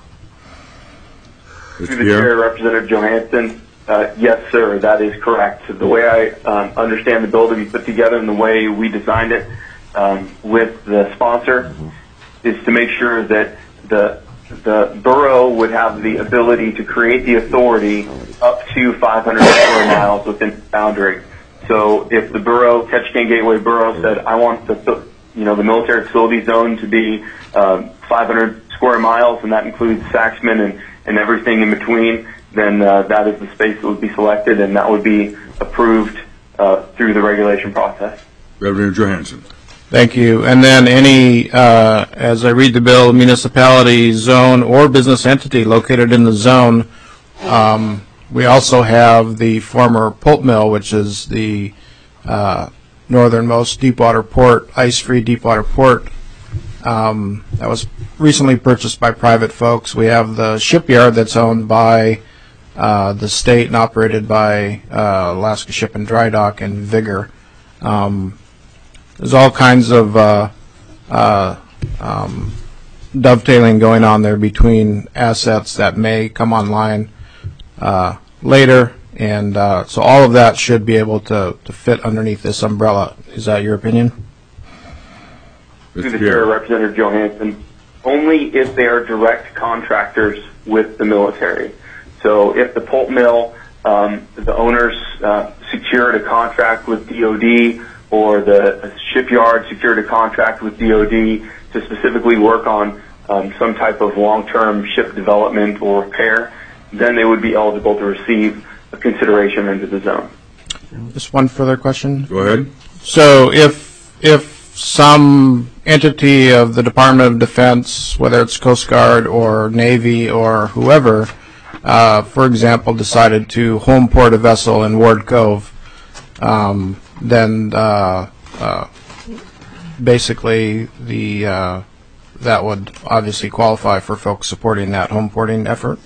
Speaker 9: Through the chair, Representative Johansson, uh, yes, sir, that is correct. The way I um, understand the bill to be put together and the way we designed it um, with the sponsor is to make sure that the the borough would have the ability to create the authority up to five hundred square miles within the boundary. So if the borough, Ketchikan Gateway Borough, said, I want the you know the military facility zone to be um, five hundred square miles, and that includes Saxman and, and everything in between, then uh, that is the space that would be selected, and that would be approved uh, through the regulation process.
Speaker 1: Representative Johansson.
Speaker 5: Thank you. And then any, uh, as I read the bill, municipality, zone, or business entity located in the zone. Um, we also have the former pulp mill, which is the uh, northernmost deepwater port, ice-free deepwater port. Um, that was recently purchased by private folks. We have the shipyard that's owned by uh, the state and operated by uh, Alaska Ship and Dry Dock and Vigor. Um, There's all kinds of uh, uh, um, dovetailing going on there between assets that may come online uh, later, and uh, so all of that should be able to, to fit underneath this umbrella. Is that your opinion?
Speaker 9: Through the chair, Representative Johansson, only if they are direct contractors with the military. So if the pulp mill, um, the owners uh, secured a contract with D O D, or the shipyard secured a contract with D O D to specifically work on um, some type of long-term ship development or repair, then they would be eligible to receive a consideration into the zone.
Speaker 5: Just one further question.
Speaker 1: Go ahead.
Speaker 5: So if if some entity of the Department of Defense, whether it's Coast Guard or Navy or whoever, uh, for example, decided to home port a vessel in Ward Cove, um, then uh, uh, basically the uh, that would obviously qualify for folks supporting that home porting effort?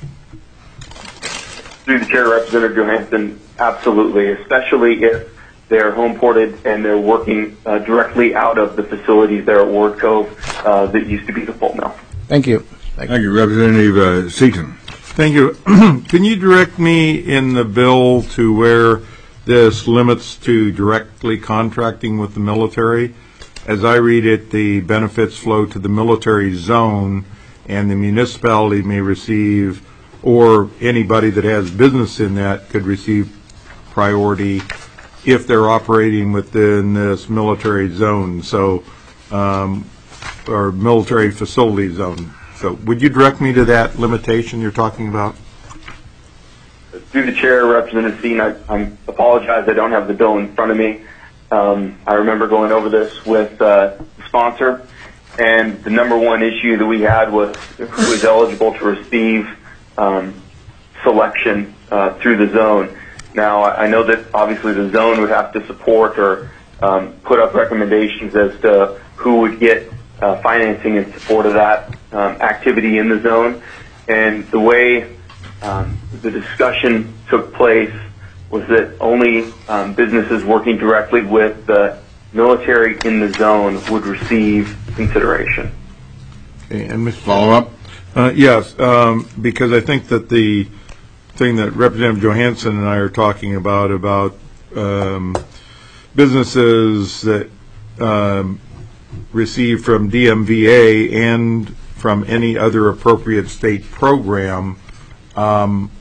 Speaker 9: Through the chair, Representative Johansson, absolutely, especially if they're home ported and they're working uh, directly out of the facilities there at Ward Cove uh, that used to be the pulp mill.
Speaker 5: Thank you.
Speaker 1: Thank, Thank you. Representative uh, Seaton.
Speaker 3: Thank you. Can you direct me in the bill to where this limits to directly contracting with the military? As I read it, the benefits flow to the military zone, and the municipality may receive, or anybody that has business in that could receive priority if they're operating within this military zone, so um, or military facility zone. So would you direct me to that limitation you're talking about?
Speaker 9: Through the chair, Representative Seaton, I, I apologize, I don't have the bill in front of me. Um, I remember going over this with uh, the sponsor, and the number one issue that we had was who was eligible to receive um, selection uh, through the zone. Now, I know that obviously the zone would have to support or um, put up recommendations as to who would get uh, financing in support of that um, activity in the zone. And the way um, the discussion took place was that only um, businesses working directly with the military in the zone would receive consideration.
Speaker 3: Okay, and Mister
Speaker 1: Follow up?
Speaker 3: Uh, yes, um, because I think that the thing that Representative Johansson and I are talking about, about um, businesses that um, receive from D M V A and from any other appropriate state program, um,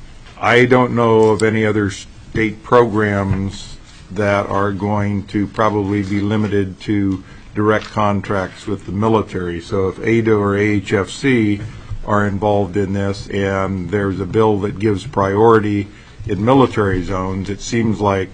Speaker 3: I don't know of any other state programs that are going to probably be limited to direct contracts with the military. So if A D A or A H F C are involved in this and there's a bill that gives priority in military zones, it seems like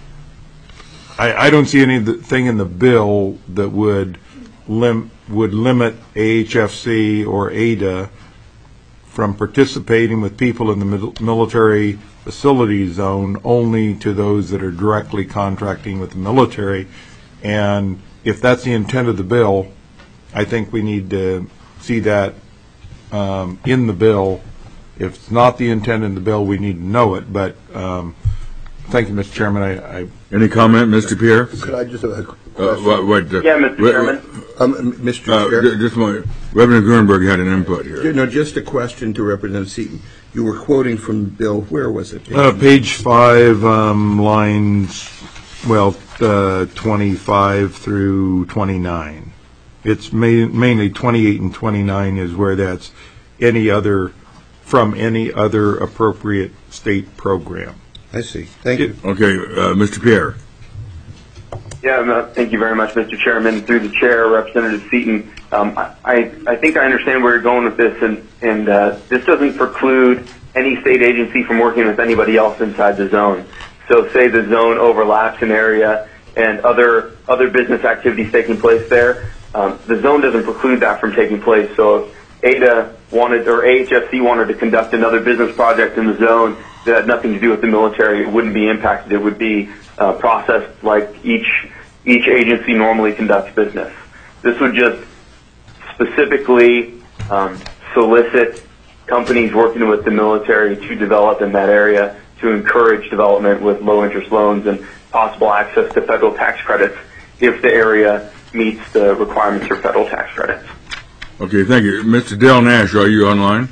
Speaker 3: I, I don't see anything in the bill that would lim would limit A H F C or A D A from participating with people in the mil military facility zone only to those that are directly contracting with the military. And if that's the intent of the bill, I think we need to see that um, in the bill. If it's not the intent in the bill, we need to know it. But um, thank you, Mister Chairman. I, I
Speaker 1: Any comment, Mister Pierre?
Speaker 7: Could I just have a question?
Speaker 1: Uh, what, what, uh,
Speaker 9: Yeah, Mister
Speaker 1: what-
Speaker 9: Chairman.
Speaker 7: Um, Mister
Speaker 1: Uh,
Speaker 7: Chair?
Speaker 1: ju- just a moment. Reverend Gruenberg had an input here.
Speaker 7: No, just a question to Representative Seaton. You were quoting from the bill. Where was it?
Speaker 3: Uh, page five, um, lines, well, uh, twenty-five through twenty-nine. It's ma mainly twenty-eight and twenty-nine is where that's any other, from any other appropriate state program.
Speaker 7: I see. Thank you.
Speaker 1: Okay, uh, Mister Pierre.
Speaker 9: Yeah, no, thank you very much, Mister Chairman. Through the chair, Representative Seaton, um, I, I think I understand where you're going with this, and, and uh, this doesn't preclude any state agency from working with anybody else inside the zone. So say the zone overlaps an area and other, other business activities taking place there, um, the zone doesn't preclude that from taking place. So if A D A wanted, or A H F C wanted to conduct another business project in the zone that had nothing to do with the military, it wouldn't be impacted. It would be uh, processed like each each agency normally conducts business. This would just specifically um, solicit companies working with the military to develop in that area, to encourage development with low interest loans and possible access to federal tax credits if the area meets the requirements for federal tax credits.
Speaker 1: Okay, thank you. Mister Dale Nash, are you online?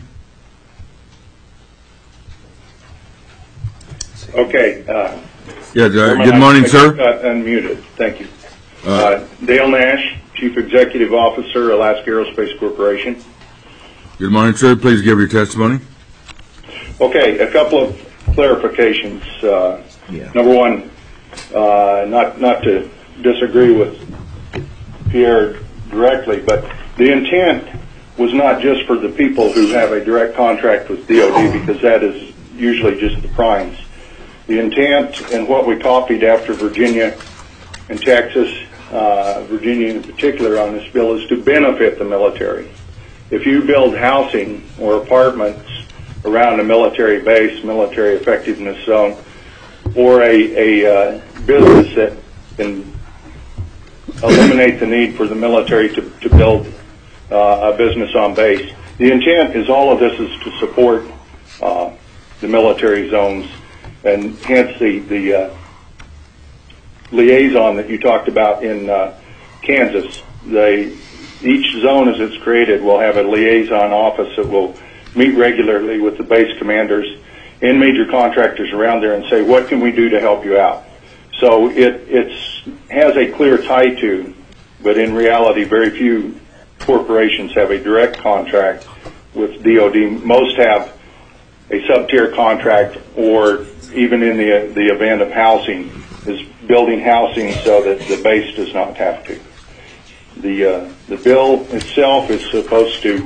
Speaker 10: Okay. Uh,
Speaker 1: Yes, uh,
Speaker 10: Chairman,
Speaker 1: good morning,
Speaker 10: I- I
Speaker 1: sir.
Speaker 10: got unmuted. Thank you. Uh, Dale Nash, Chief Executive Officer, Alaska Aerospace Corporation.
Speaker 1: Good morning, sir. Please give your testimony.
Speaker 10: Okay, a couple of clarifications. Uh, Number one, uh, not not to disagree with Pierre directly, but the intent was not just for the people who have a direct contract with D O D, because that is usually just the primes. The intent and what we copied after Virginia and Texas, uh, Virginia in particular on this bill, is to benefit the military. If you build housing or apartments around a military base, military effectiveness zone, or a, a uh, business that can eliminate the need for the military to, to build uh, a business on base, the intent is all of this is to support uh, the military zones, and hence the, the uh, liaison that you talked about in uh, Kansas. They, each zone as it's created will have a liaison office that will meet regularly with the base commanders and major contractors around there and say, what can we do to help you out? So it it's, has a clear tie to, but in reality very few corporations have a direct contract with D O D. Most have a sub-tier contract, or even in the the event of housing, is building housing so that the base does not have to. The uh, the bill itself is supposed to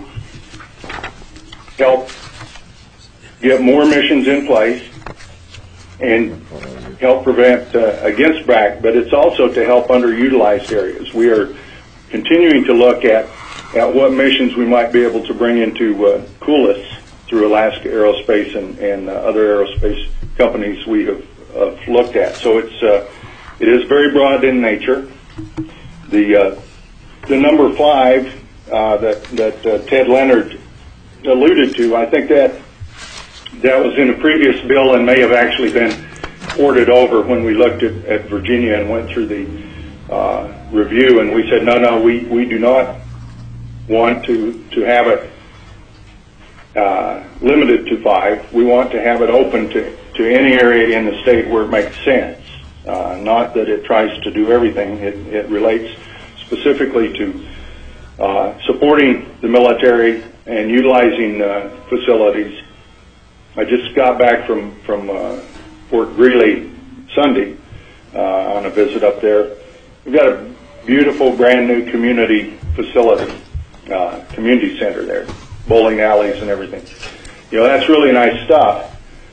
Speaker 10: help get more missions in place and help prevent uh, against B R A C, but it's also to help underutilized areas. We are continuing to look at at what missions we might be able to bring into uh, Coulis through Alaska Aerospace and, and uh, other aerospace companies we have uh, looked at. So it's uh, it is very broad in nature. The uh, the number five uh, that that uh, Ted Leonard alluded to, I think that that was in a previous bill and may have actually been ported over when we looked at, at Virginia and went through the uh, review, and we said no, no, we we do not want to to have it uh, limited to five. We want to have it open to to any area in the state where it makes sense. Uh, not that it tries to do everything. It, it relates specifically to uh, supporting the military and utilizing uh, facilities I just got back from, from uh, Fort Greely Sunday uh, on a visit up there. We've got a beautiful brand new community facility, uh, community center there, bowling alleys and everything. You know, that's really nice stuff.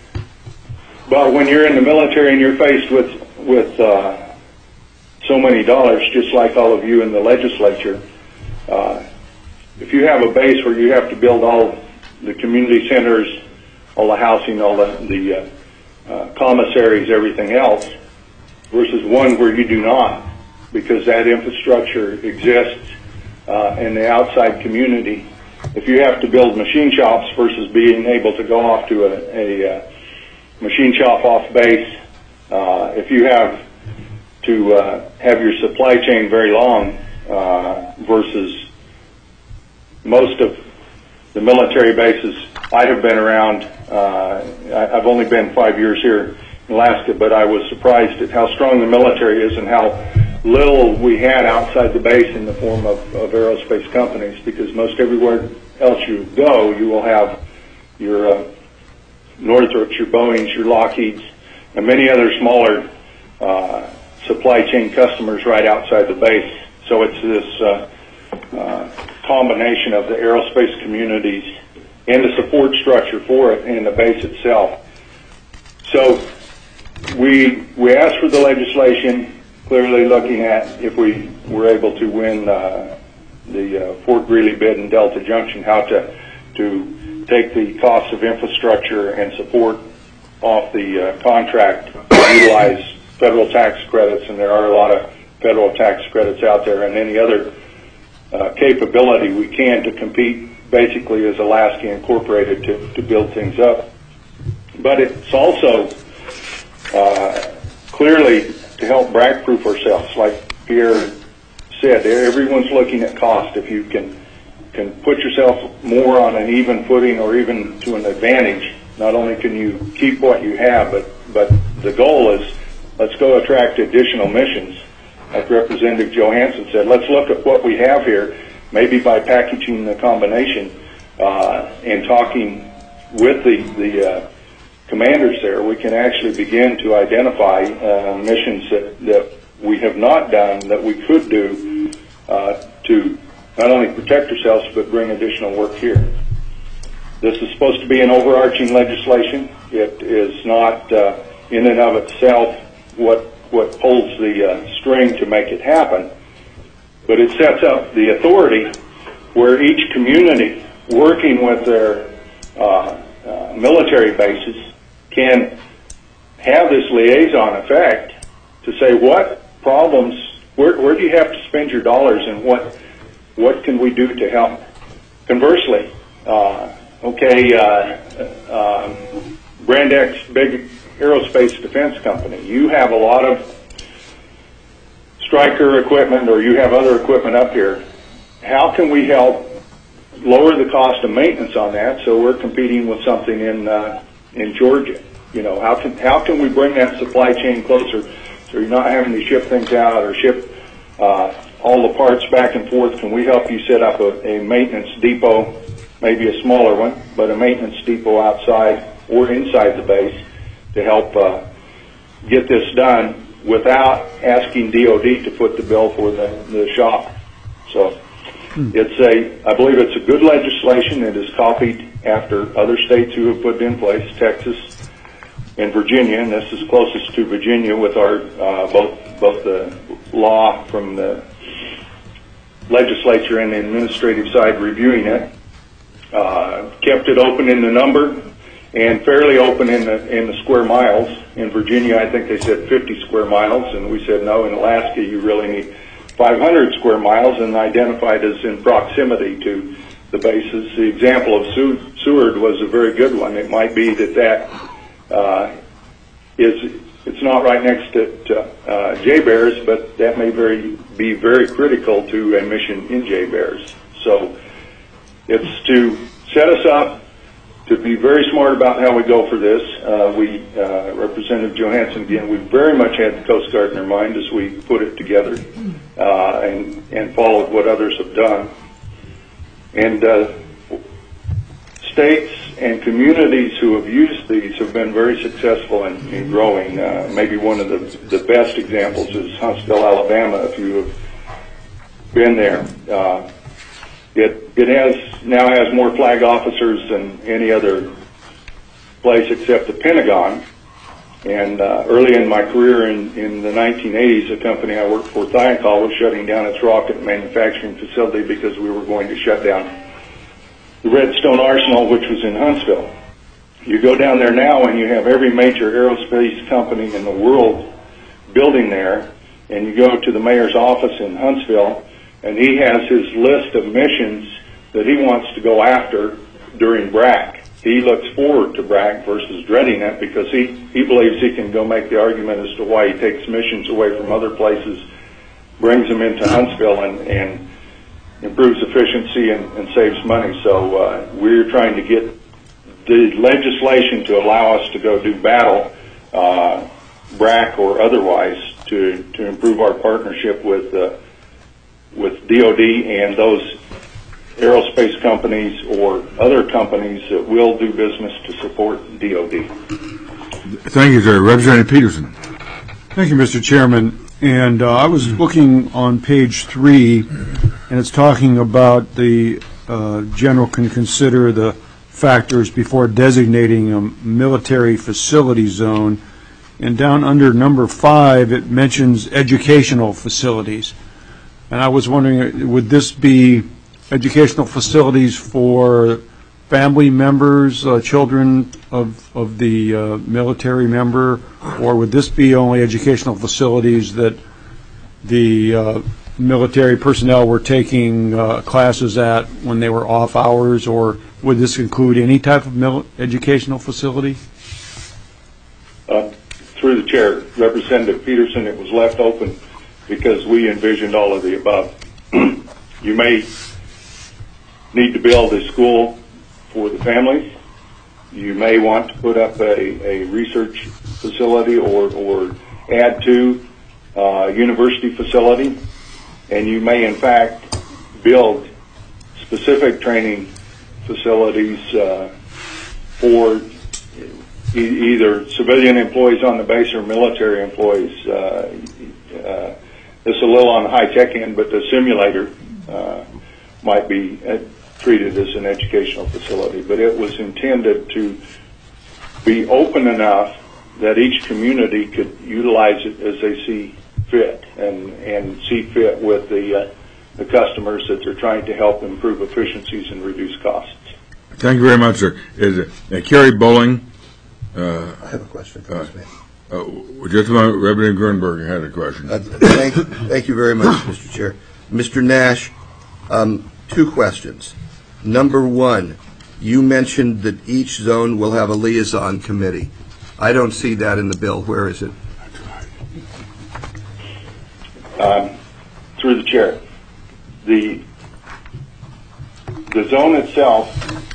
Speaker 10: But when you're in the military and you're faced with, with uh, so many dollars, just like all of you in the legislature, uh, if you have a base where you have to build all the community centers, all the housing, all the, the uh, uh, commissaries, everything else, versus one where you do not, because that infrastructure exists uh, in the outside community. If you have to build machine shops versus being able to go off to a, a uh, machine shop off base, uh, if you have to uh, have your supply chain very long uh, versus most of the military bases I have been around. Uh, I, I've only been five years here in Alaska, but I was surprised at how strong the military is and how little we had outside the base in the form of, of aerospace companies, because most everywhere else you go, you will have your uh, Northrops, your Boeings, your Lockheeds, and many other smaller uh, supply chain customers right outside the base. So it's this uh, uh, combination of the aerospace communities and the support structure for it and the base itself. So we we asked for the legislation, clearly looking at if we were able to win uh, the uh, Fort Greely bid in Delta Junction, how to to take the cost of infrastructure and support off the uh, contract, utilize federal tax credits, and there are a lot of federal tax credits out there, and any other uh, capability we can to compete basically as Alaska Incorporated to, to build things up. But it's also uh, clearly to help brag-proof ourselves. Like Pierre said, everyone's looking at cost. If you can can put yourself more on an even footing or even to an advantage, not only can you keep what you have, but, but the goal is let's go attract additional missions. Like Representative Johansson said, let's look at what we have here, maybe by packaging the combination uh, and talking with the, the uh, commanders there, we can actually begin to identify uh, missions that, that we have not done that we could do uh, to not only protect ourselves but bring additional work here. This is supposed to be an overarching legislation. It is not uh, in and of itself what what pulls the uh, string to make it happen, but it sets up the authority where each community working with their uh, uh, military bases can have this liaison effect to say what problems, where, where do you have to spend your dollars, and what what can we do to help? Conversely, uh, okay, uh, um, Brand X, big aerospace defense company, you have a lot of Stryker equipment or you have other equipment up here. How can we help lower the cost of maintenance on that so we're competing with something in uh, in Georgia? You know, how can how can we bring that supply chain closer so you're not having to ship things out or ship uh, all the parts back and forth? Can we help you set up a, a maintenance depot, maybe a smaller one, but a maintenance depot outside or inside the base to help uh, get this done without asking D O D to foot the bill for the, the shop? So it's a, I believe it's a good legislation. It is copied after other states who have put it in place, Texas and Virginia, and this is closest to Virginia with our uh, both both the law from the legislature and the administrative side reviewing it. Uh, kept it open in the number and fairly open in the in the square miles. In Virginia, I think they said fifty square miles, and we said no. In Alaska, you really need five hundred square miles, and identified as in proximity to the bases. The example of Seward was a very good one. It might be that that uh, is it's not right next to, to uh, J-Bears, but that may very be very critical to a mission in J-Bears. So it's to set us up to be very smart about how we go for this. Uh, we, uh, Representative Johansson, again, we very much had the Coast Guard in our mind as we put it together uh, and, and followed what others have done. And uh, states and communities who have used these have been very successful in, in growing. Uh, maybe one of the, the best examples is Huntsville, Alabama, if you have been there. Uh, it, it has now has more flag officers than any other place except the Pentagon. And uh, early in my career in, in the nineteen eighties, a company I worked for, Thiokol, was shutting down its rocket manufacturing facility because we were going to shut down the Redstone Arsenal, which was in Huntsville. You go down there now and you have every major aerospace company in the world building there, and you go to the mayor's office in Huntsville, and he has his list of missions that he wants to go after during B R A C. He looks forward to B R A C versus dreading it because he, he believes he can go make the argument as to why he takes missions away from other places, brings them into Huntsville, and, and improves efficiency and, and saves money. So uh, we're trying to get the legislation to allow us to go do battle, uh, B R A C or otherwise, to, to improve our partnership with uh, with D O D and those aerospace companies or other companies that will do business to support D O D.
Speaker 1: Thank you, sir. Representative Peterson.
Speaker 4: Thank you, Mister Chairman. And uh, I was looking on page three, and it's talking about the uh, general can consider the factors before designating a military facility zone. And down under number five, it mentions educational facilities. And I was wondering, would this be educational facilities for family members, uh, children of, of the uh, military member, or would this be only educational facilities that the uh, military personnel were taking uh, classes at when they were off hours, or would this include any type of mil- educational facility?
Speaker 10: Uh, through the chair, Representative Peterson, it was left open because we envisioned all of the above. You may need to build a school for the families. You may want to put up a, a research facility or, or add to a university facility. And you may, in fact, build specific training facilities uh, for e- either civilian employees on the base or military employees. Uh, uh, this is a little on the high-tech end, but the simulator uh, might be uh, treated as an educational facility. But it was intended to be open enough that each community could utilize it as they see fit and, and see fit with the, uh, the customers that they're trying to help improve efficiencies and reduce costs.
Speaker 1: Thank you very much, sir. Is it uh, Kerry Bowling? Uh,
Speaker 7: I have a question for
Speaker 1: uh,
Speaker 7: this man.
Speaker 1: uh, just a moment, Representative Gernberg had a question.
Speaker 7: Uh, thank, thank you very much, Mister Chair. Mister Nash, um, two questions. Number one, you mentioned that each zone will have a liaison committee. I don't see that in the bill. Where is it?
Speaker 10: Um, through the chair, the the zone itself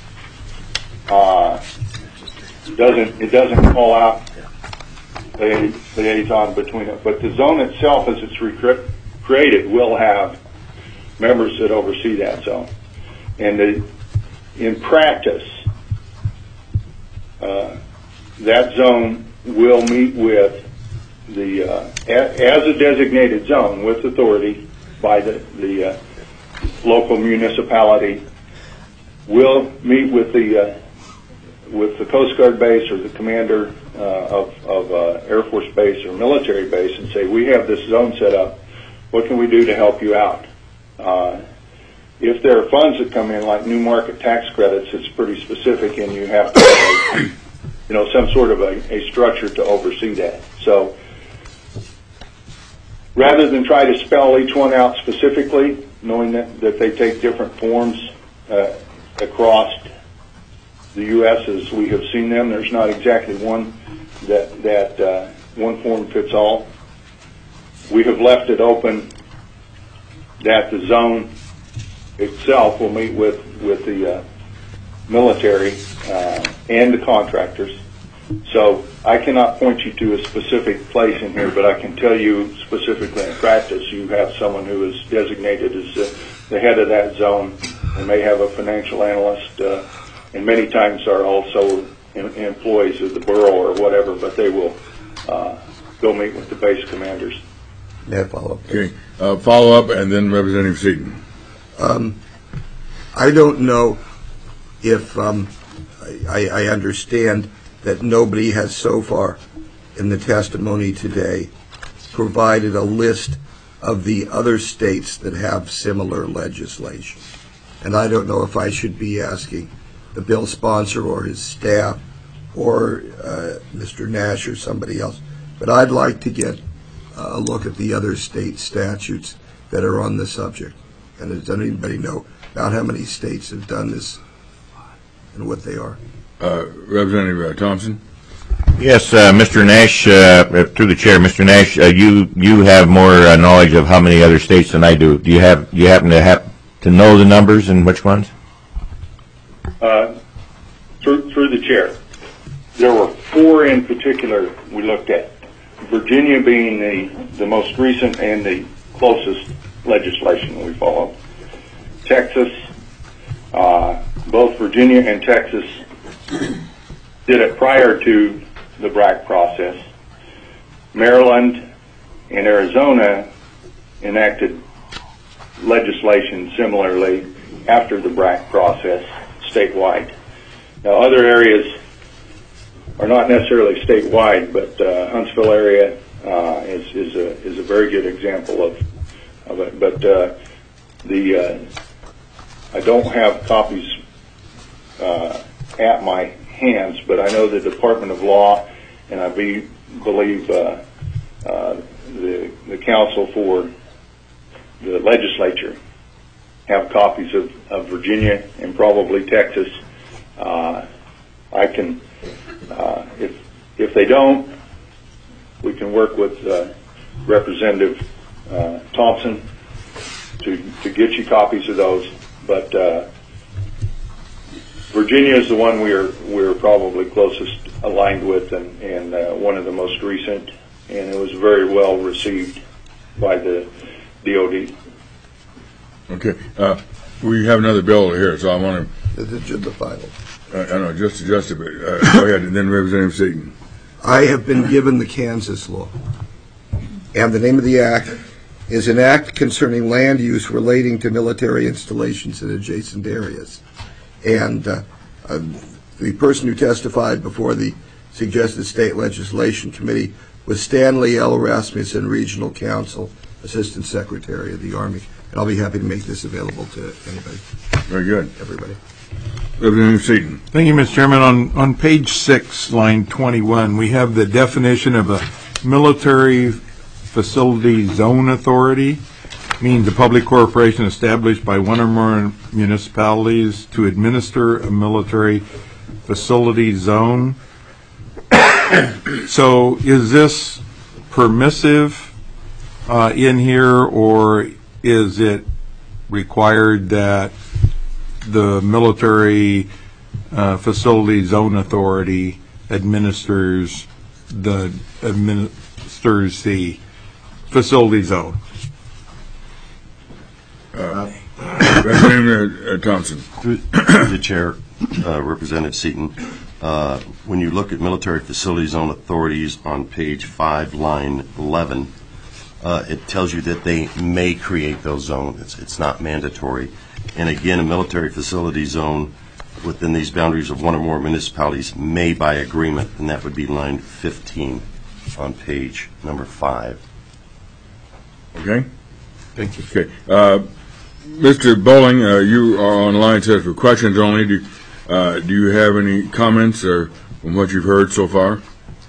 Speaker 10: uh, doesn't it doesn't call out a liaison between it, but the zone itself, as it's recre- created, will have members that oversee that zone. And the, in practice, uh, that zone will meet with the uh, a, as a designated zone with authority by the the uh, local municipality. Will meet with the uh, with the Coast Guard base or the commander uh, of of uh, Air Force base or military base and say, we have this zone set up. What can we do to help you out? Uh, if there are funds that come in, like new market tax credits, it's pretty specific, and you have to have, you know, some sort of a, a structure to oversee that. So, rather than try to spell each one out specifically, knowing that, that they take different forms uh, across the U S as we have seen them, there's not exactly one that that uh, one form fits all. We have left it open that the zone itself will meet with with the uh, military uh, and the contractors. So I cannot point you to a specific place in here, but I can tell you specifically in practice, you have someone who is designated as the, the head of that zone, and may have a financial analyst uh, and many times are also em- employees of the borough or whatever, but they will uh, go meet with the base commanders.
Speaker 7: May I follow up?
Speaker 1: Okay, uh, follow up, and then Representative Seaton.
Speaker 7: Um, I don't know if um, I, I understand that nobody has so far in the testimony today provided a list of the other states that have similar legislation. And I don't know if I should be asking the bill sponsor or his staff or uh, Mister Nash or somebody else, but I'd like to get a look at the other state statutes that are on the subject. And does anybody know about how many states have done this and what they are?
Speaker 1: Uh, Representative uh, Thompson?
Speaker 2: Yes, uh, Mister Nash, uh, through the chair, Mister Nash, uh, you you have more uh, knowledge of how many other states than I do. Do you have do you happen to have to know the numbers and which ones?
Speaker 10: Uh, through, through the chair, there were four in particular we looked at. Virginia being the, the most recent and the closest legislation we follow. Texas, uh, both Virginia and Texas did it prior to the B R A C process. Maryland and Arizona enacted legislation similarly after the B R A C process statewide. Now, other areas are not necessarily statewide, but uh, Huntsville area uh, is, is a is a very good example of of it. But uh, the uh, I don't have copies uh, at my hands, but I know the Department of Law, and I be, believe uh, uh, the the Council for the Legislature have copies of, of Virginia and probably Texas. Uh, I can, uh, if if they don't, we can work with uh, Representative uh, Thompson to to get you copies of those. But uh, Virginia is the one we are we're probably closest aligned with, and and uh, one of the most recent, and it was very well received by the D O D.
Speaker 1: Okay. Uh, we have another bill here, so I want
Speaker 7: The, the, the final.
Speaker 1: to, uh, I know, just adjust a bit. Uh, go ahead, and then Representative Seaton.
Speaker 7: I have been given the Kansas law, and the name of the act is an act concerning land use relating to military installations in adjacent areas. And uh, uh, the person who testified before the suggested state legislation committee was Stanley L. Rasmussen, Regional Counsel, Assistant Secretary of the Army. And I'll be happy to make this available to anybody,
Speaker 1: Very good.
Speaker 7: everybody.
Speaker 1: Representative Seaton.
Speaker 3: Thank you, Mister Chairman. On, on page six, line twenty-one, we have the definition of a military facility zone authority. Means a public corporation established by one or more municipalities to administer a military facility zone. So is this permissive uh, in here, or is it required that the military uh, facility zone authority administers the administers the facility zone?
Speaker 1: Uh, Representative uh, Thompson.
Speaker 6: Through the chair, uh, Representative Seaton, uh, when you look at military facility zone authorities on page five, line eleven, uh, it tells you that they may create those zones. It's, it's not mandatory. And again, a military facility zone within these boundaries of one or more municipalities may by agreement, and that would be line fifteen on page number five.
Speaker 1: Okay?
Speaker 3: Thank you.
Speaker 1: Okay. Uh, Mister Bowling, uh, you are on line set for questions only. Do, uh, do you have any comments or from what you've heard so far?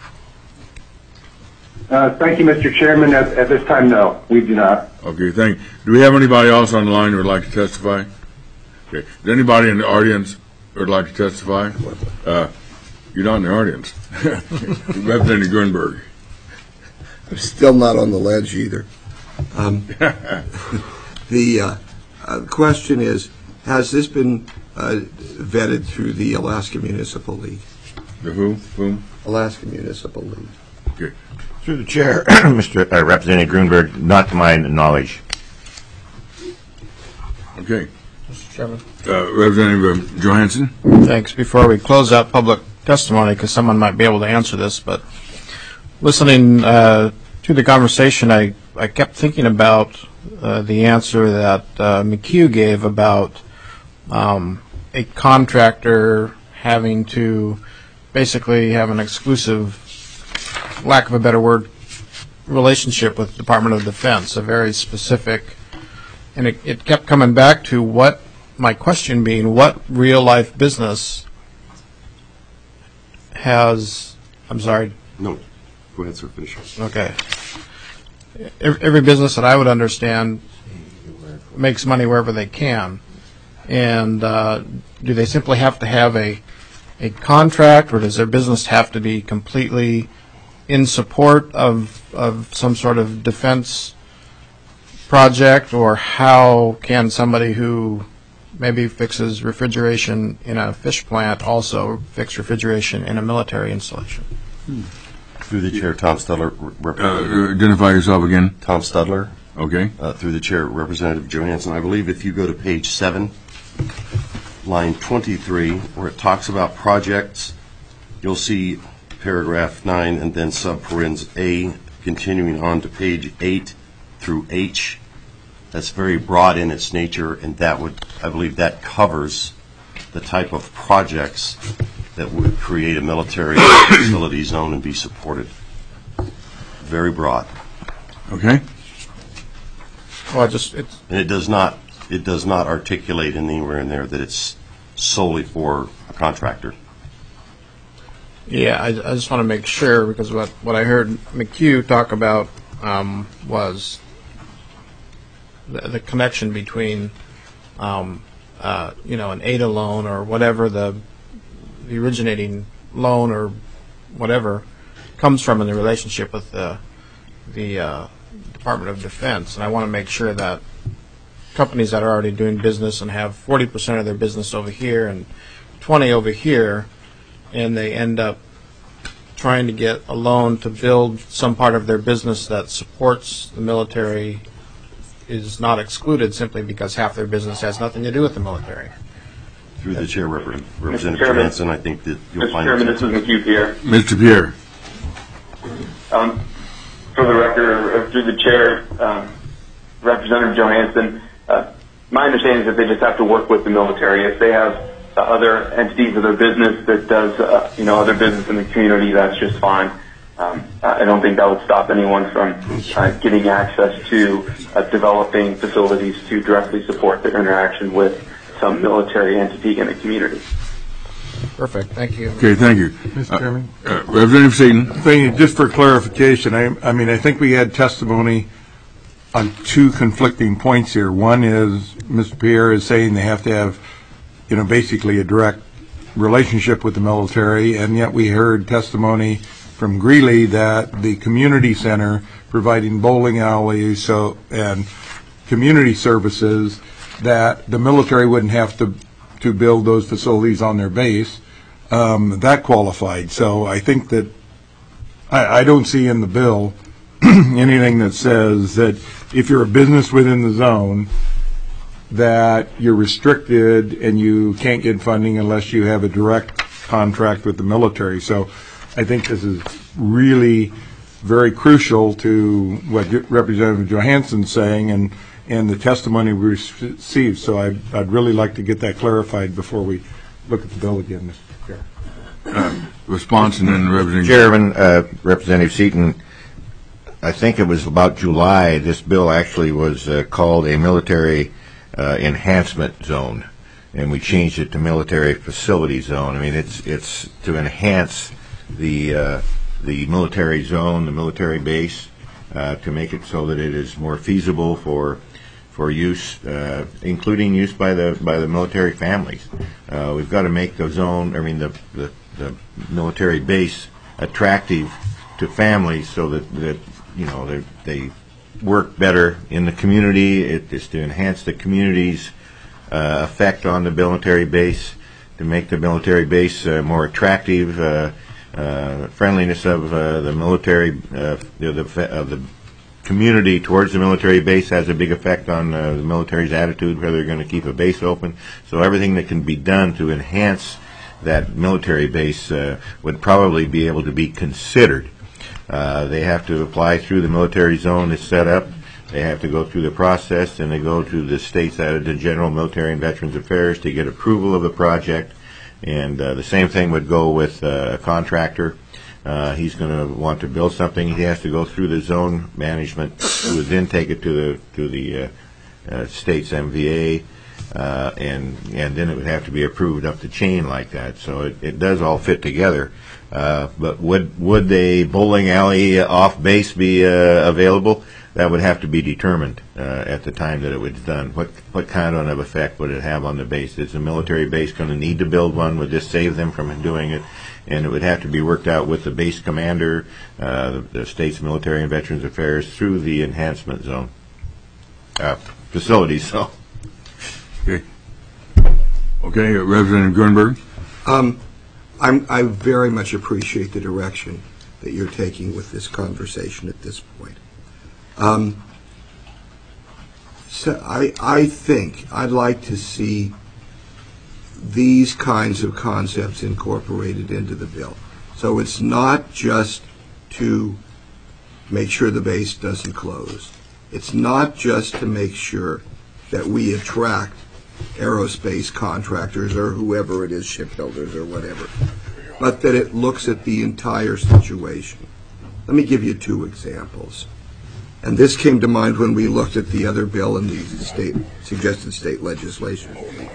Speaker 11: Uh, thank you, Mister Chairman. At, at this time, no, we do not.
Speaker 1: Okay, thank you. Do we have anybody else on the line who would like to testify? Okay. Is anybody in the audience who would like to testify? Uh, you're not in the audience. Representative Grunberg.
Speaker 7: I'm still not on the ledge either. Um, the uh, uh, question is, has this been uh, vetted through the Alaska Municipal League?
Speaker 1: The who? Whom?
Speaker 7: Alaska Municipal League.
Speaker 1: Okay.
Speaker 2: Through the chair, Mister Uh, Representative Grunberg, not to my knowledge.
Speaker 1: Okay.
Speaker 5: Mister Chairman.
Speaker 1: Uh, Representative Johansson?
Speaker 5: Thanks. Before we close out public testimony, because someone might be able to answer this, but listening uh, to the conversation, I, I kept thinking about uh, the answer that uh, McHugh gave about um, a contractor having to basically have an exclusive, lack of a better word, relationship with the Department of Defense, a very specific, and it, it kept coming back to what, my question being, what real-life business has, I'm sorry.
Speaker 6: No, go ahead, sir, finish.
Speaker 5: Okay. Every, every business that I would understand makes money wherever they can. And uh, do they simply have to have a, a contract, or does their business have to be completely in support of, of some sort of defense project, or how can somebody who maybe fixes refrigeration in a fish plant also fix refrigeration in a military installation?
Speaker 1: Hmm.
Speaker 6: Through the chair, Tom Studler.
Speaker 1: Uh, identify yourself again.
Speaker 6: Tom Studler.
Speaker 1: Okay.
Speaker 6: Uh, through the chair, Representative Johansson. I believe if you go to page seven, line twenty-three, where it talks about projects, you'll see paragraph nine and then subparens A, continuing on to page eight through H. That's very broad in its nature, and that would, I believe, that covers the type of projects that would create a military facility zone and be supported. Very broad.
Speaker 1: Okay.
Speaker 5: Well, I just it's
Speaker 6: and it does not it does not articulate anywhere in there that it's solely for a contractor.
Speaker 5: Yeah, I, I just want to make sure, because what, what I heard McHugh talk about um, was the, the connection between, um, uh, you know, an A D A loan or whatever the the originating loan or whatever comes from in the relationship with the the uh, Department of Defense. And I want to make sure that companies that are already doing business and have forty percent of their business over here and twenty over here, and they end up trying to get a loan to build some part of their business that supports the military, is not excluded simply because half their business has nothing to do with the military.
Speaker 6: Through the chair, Rep- Representative
Speaker 9: Chairman.
Speaker 6: Johansson, I think that you'll
Speaker 9: Mister
Speaker 6: find...
Speaker 9: Chairman, this is McHugh Pierre.
Speaker 1: Mister Pierre.
Speaker 9: Um, for the record, uh, through the chair, um, Representative Johansson, uh, my understanding is that they just have to work with the military. If they have uh, other entities of their business that does, uh, you know, other business in the community, that's just fine. Um, I don't think that would stop anyone from uh, getting access to uh, developing facilities to directly support their interaction with some military entity in the community.
Speaker 5: Perfect. Thank you.
Speaker 1: Okay, thank you.
Speaker 3: Mister Chairman?
Speaker 1: Uh, uh, Representative Seaton.
Speaker 3: Thing, just for clarification, I, I mean, I think we had testimony on two conflicting points here. One is Mister Pierre is saying they have to have, you know, basically a direct relationship with the military, and yet we heard testimony from Greeley that the community center providing bowling alleys so and community services, that the military wouldn't have to to build those facilities on their base. Um, that qualified. So I think that I, I don't see in the bill anything that says that if you're a business within the zone, that you're restricted and you can't get funding unless you have a direct contract with the military. So I think this is really very crucial to what Representative Johansson's saying and, and the testimony we received. So I, I'd really like to get that clarified before we look at the bill again, Mister Chair.
Speaker 1: Uh, response, and then Representative
Speaker 2: Chairman, uh, Representative Seaton, I think it was about July, this bill actually was uh, called a military uh, enhancement zone, and we changed it to military facility zone. I mean, it's it's to enhance the uh, the military zone, the military base, uh, to make it so that it is more feasible for for use, uh, including use by the by the military families. Uh, we've got to make the zone, I mean, the the, the military base attractive to families so that that you know they they work better in the community. It is to enhance the community's uh, effect on the military base, to make the military base uh, more attractive. Uh, uh, friendliness of uh, the military, uh, the, the of the community towards the military base has a big effect on uh, the military's attitude, whether they're going to keep a base open. So everything that can be done to enhance that military base uh, would probably be able to be considered. Uh, they have to apply through the military zone that's set up. They have to go through the process, and they go to the state's Adjutant General Military and Veterans Affairs to get approval of the project. And uh, the same thing would go with uh, a contractor. Uh, he's going to want to build something. He has to go through the zone management, who would then take it to the to the uh, uh, state's M V A, uh, and and then it would have to be approved up the chain like that. So it, it does all fit together. Uh, but would would a bowling alley off base be uh, available? That would have to be determined uh, at the time that it was done. What what kind of effect would it have on the base? Is the military base going to need to build one? Would this save them from doing it? And it would have to be worked out with the base commander, uh, the, the state's Military and Veterans Affairs, through the enhancement zone uh, facilities. So,
Speaker 1: okay, okay, uh, Representative Gruenberg.
Speaker 7: Um, I'm, I very much appreciate the direction that you're taking with this conversation at this point. Um, so I, I think I'd like to see these kinds of concepts incorporated into the bill. So it's not just to make sure the base doesn't close. It's not just to make sure that we attract aerospace contractors or whoever it is, shipbuilders or whatever, but that it looks at the entire situation. Let me give you two examples. And this came to mind when we looked at the other bill and the state suggested state legislation.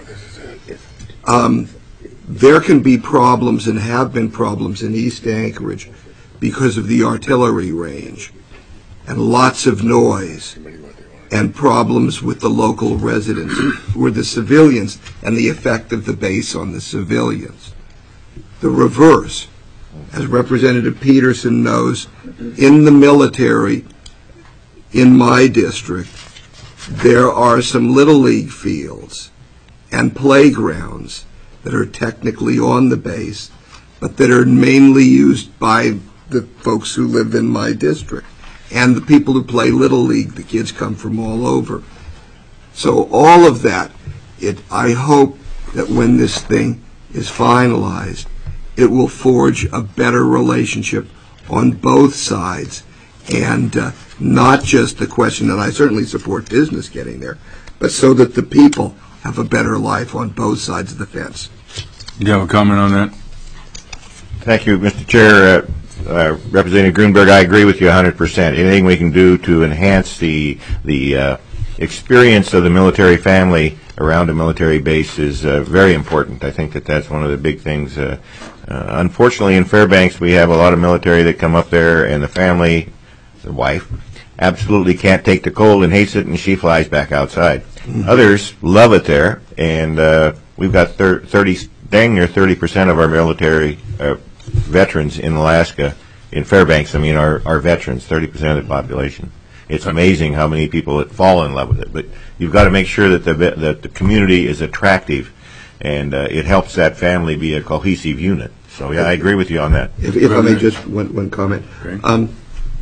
Speaker 7: Um, there can be problems and have been problems in East Anchorage because of the artillery range and lots of noise and problems with the local residents who are the civilians and the effect of the base on the civilians. The reverse, as Representative Peterson knows, in the military, in my district, there are some Little League fields and playgrounds that are technically on the base, but that are mainly used by the folks who live in my district and the people who play Little League. The kids come from all over. So all of that, it, I hope that when this thing is finalized, it will forge a better relationship on both sides, and uh, not just the question, and I certainly support business getting there, but so that the people have a better life on both sides of the fence.
Speaker 1: You have a comment on that?
Speaker 2: Thank you, Mister Chair. Uh, uh, Representative Gruenberg, I agree with you one hundred percent. Anything we can do to enhance the the uh, experience of the military family around a military base is uh, very important. I think that that's one of the big things. Uh, uh, unfortunately, in Fairbanks, we have a lot of military that come up there, and the family, the wife, absolutely can't take the cold and hates it, and she flies back outside. Mm-hmm. Others love it there, and uh, we've got thir- thirty, dang near thirty percent of our military uh, veterans in Alaska, in Fairbanks, I mean, are, are veterans, thirty percent of the population. It's amazing how many people that fall in love with it, but you've got to make sure that the that the community is attractive, and uh, it helps that family be a cohesive unit. So, yeah, I agree with you on that.
Speaker 7: If, if I may just one, one comment.
Speaker 1: Okay.
Speaker 7: Um,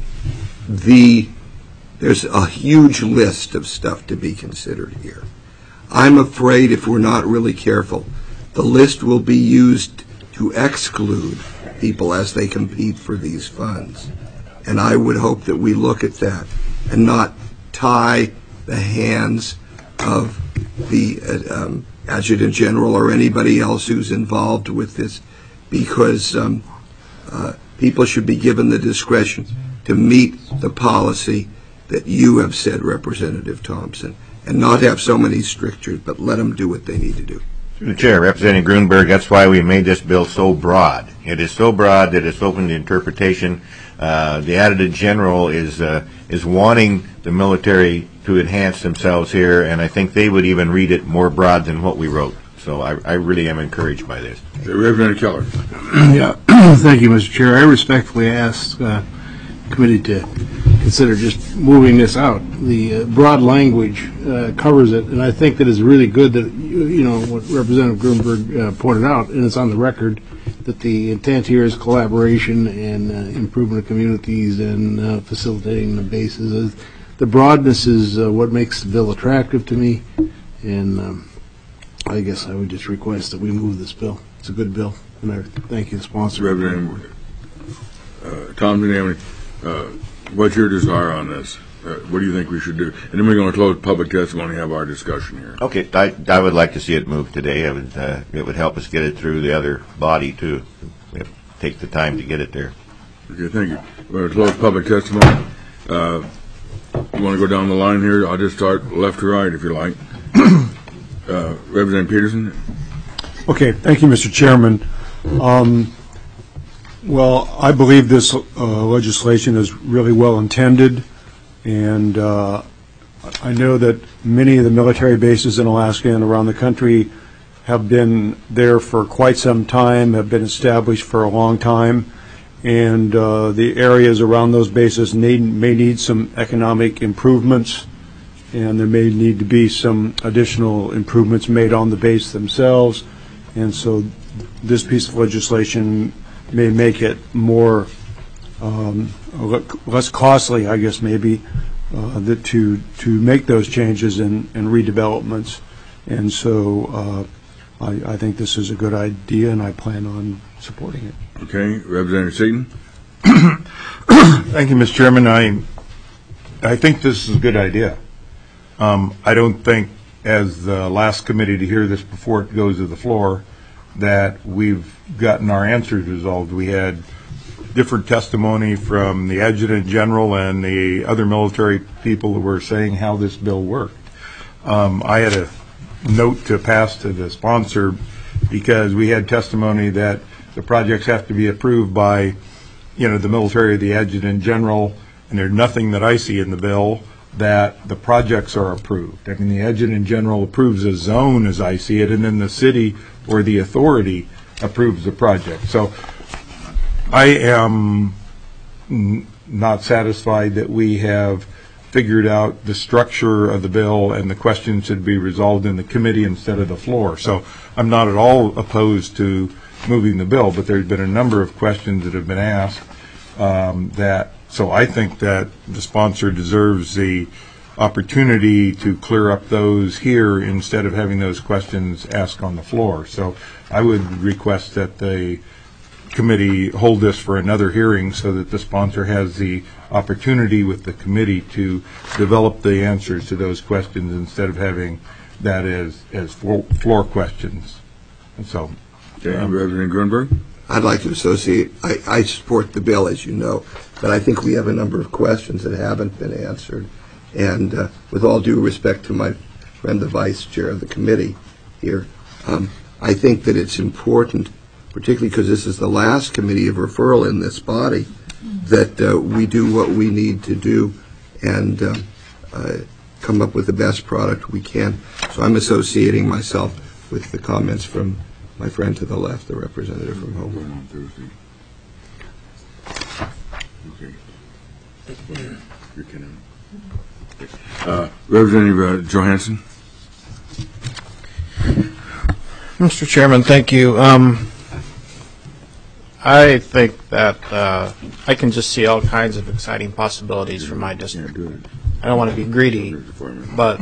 Speaker 7: the there's a huge list of stuff to be considered here. I'm afraid if we're not really careful, the list will be used to exclude people as they compete for these funds. And I would hope that we look at that and not tie the hands of the uh, um, Adjutant General or anybody else who's involved with this, because um, uh, people should be given the discretion to meet the policy that you have said, Representative Thompson, and not have so many strictures, but let them do what they need to do.
Speaker 2: Through the Chair, Representative Gruenberg, that's why we made this bill so broad. It is so broad that it's open to interpretation. Uh, the Adjutant General is uh, is wanting the military to enhance themselves here, and I think they would even read it more broad than what we wrote. So I, I really am encouraged by this.
Speaker 1: Representative Keller.
Speaker 12: Yeah, thank you, Mister Chair. I respectfully ask uh, the committee to consider just moving this out. The uh, broad language uh, covers it, and I think that it's really good that, you, you know, what Representative Gruenberg uh, pointed out, and it's on the record, that the intent here is collaboration and uh, improvement of communities and uh, facilitating the bases. Uh, the broadness is uh, what makes the bill attractive to me, and um, I guess I would just request that we move this bill. It's a good bill, and I thank you, the sponsor.
Speaker 1: Representative uh, Tom, do you have any, uh, what's your desire on this? Uh, what do you think we should do? And then we're going to close public testimony and have our discussion here.
Speaker 2: Okay, I, I would like to see it moved today. I would, uh, it would help us get it through the other body, too. We have to take the time to get it there.
Speaker 1: Okay, thank you. We're going to close public testimony. Uh, you want to go down the line here? I'll just start left to right, if you like. uh, Representative Peterson?
Speaker 4: Okay, thank you, Mister Chairman. Um, well, I believe this uh, legislation is really well intended. And uh, I know that many of the military bases in Alaska and around the country have been there for quite some time, have been established for a long time, and uh, the areas around those bases need, may need some economic improvements, and there may need to be some additional improvements made on the base themselves. And so this piece of legislation may make it more Um, less costly, I guess, maybe, uh, that to to make those changes and, and redevelopments. And so uh, I, I think this is a good idea, and I plan on supporting it.
Speaker 1: Okay, Representative Seaton?
Speaker 3: Thank you, Mister Chairman. I I think this is a good idea. Um, I don't think, as the last committee to hear this before it goes to the floor, that we've gotten our answers resolved. We had different testimony from the Adjutant General and the other military people who were saying how this bill worked. Um, I had a note to pass to the sponsor because we had testimony that the projects have to be approved by, you know, the military or the Adjutant General, and there's nothing that I see in the bill that the projects are approved. I mean, the Adjutant General approves a zone as I see it, and then the city or the authority approves the project. So I am n- not satisfied that we have figured out the structure of the bill and the questions should be resolved in the committee instead of the floor. So I'm not at all opposed to moving the bill, but there's been a number of questions that have been asked um, that, so I think that the sponsor deserves the opportunity to clear up those here instead of having those questions asked on the floor. So I would request that the committee hold this for another hearing so that the sponsor has the opportunity with the committee to develop the answers to those questions instead of having that as as floor, floor questions. And so,
Speaker 1: okay, um, Representative Grunberg?
Speaker 7: I'd like to associate, I, I support the bill, as you know, but I think we have a number of questions that haven't been answered. And uh, with all due respect to my friend, the vice chair of the committee here, um, I think that it's important, particularly because this is the last committee of referral in this body, that uh, we do what we need to do and uh, uh, come up with the best product we can. So I'm associating myself with the comments from my friend to the left, the representative from Home.
Speaker 1: Okay. Uh, Representative uh, Johansson?
Speaker 5: Mister Chairman, thank you. Um, I think that uh, I can just see all kinds of exciting possibilities for my district. I don't want to be greedy, but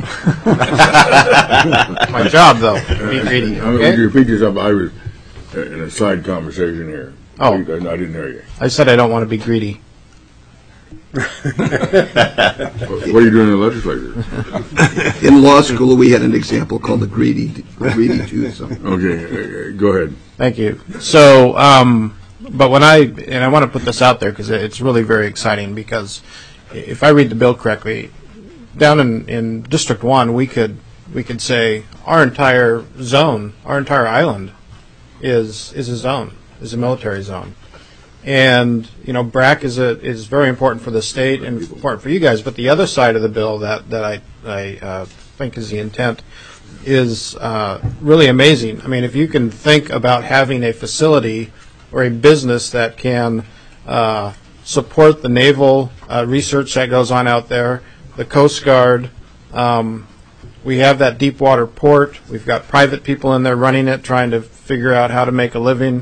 Speaker 5: my job, though, to be greedy.
Speaker 1: Okay? Would you repeat yourself? I was in a side conversation here.
Speaker 5: Oh.
Speaker 1: I didn't hear you.
Speaker 5: I said I don't want to be greedy.
Speaker 1: What are you doing in the legislature?
Speaker 7: In law school, we had an example called the greedy, greedy twosome.
Speaker 1: Okay, uh, go ahead.
Speaker 5: Thank you. So, um, but when I, and I want to put this out there because it's really very exciting, because if I read the bill correctly, down in, in District one, we could we could say our entire zone, our entire island is is a zone, is a military zone. And, you know, B R A C is a, is very important for the state and important for you guys. But the other side of the bill that, that I, I uh, think is the intent is uh, really amazing. I mean, if you can think about having a facility or a business that can uh, support the naval uh, research that goes on out there, the Coast Guard, um, we have that deep water port. We've got private people in there running it, trying to figure out how to make a living.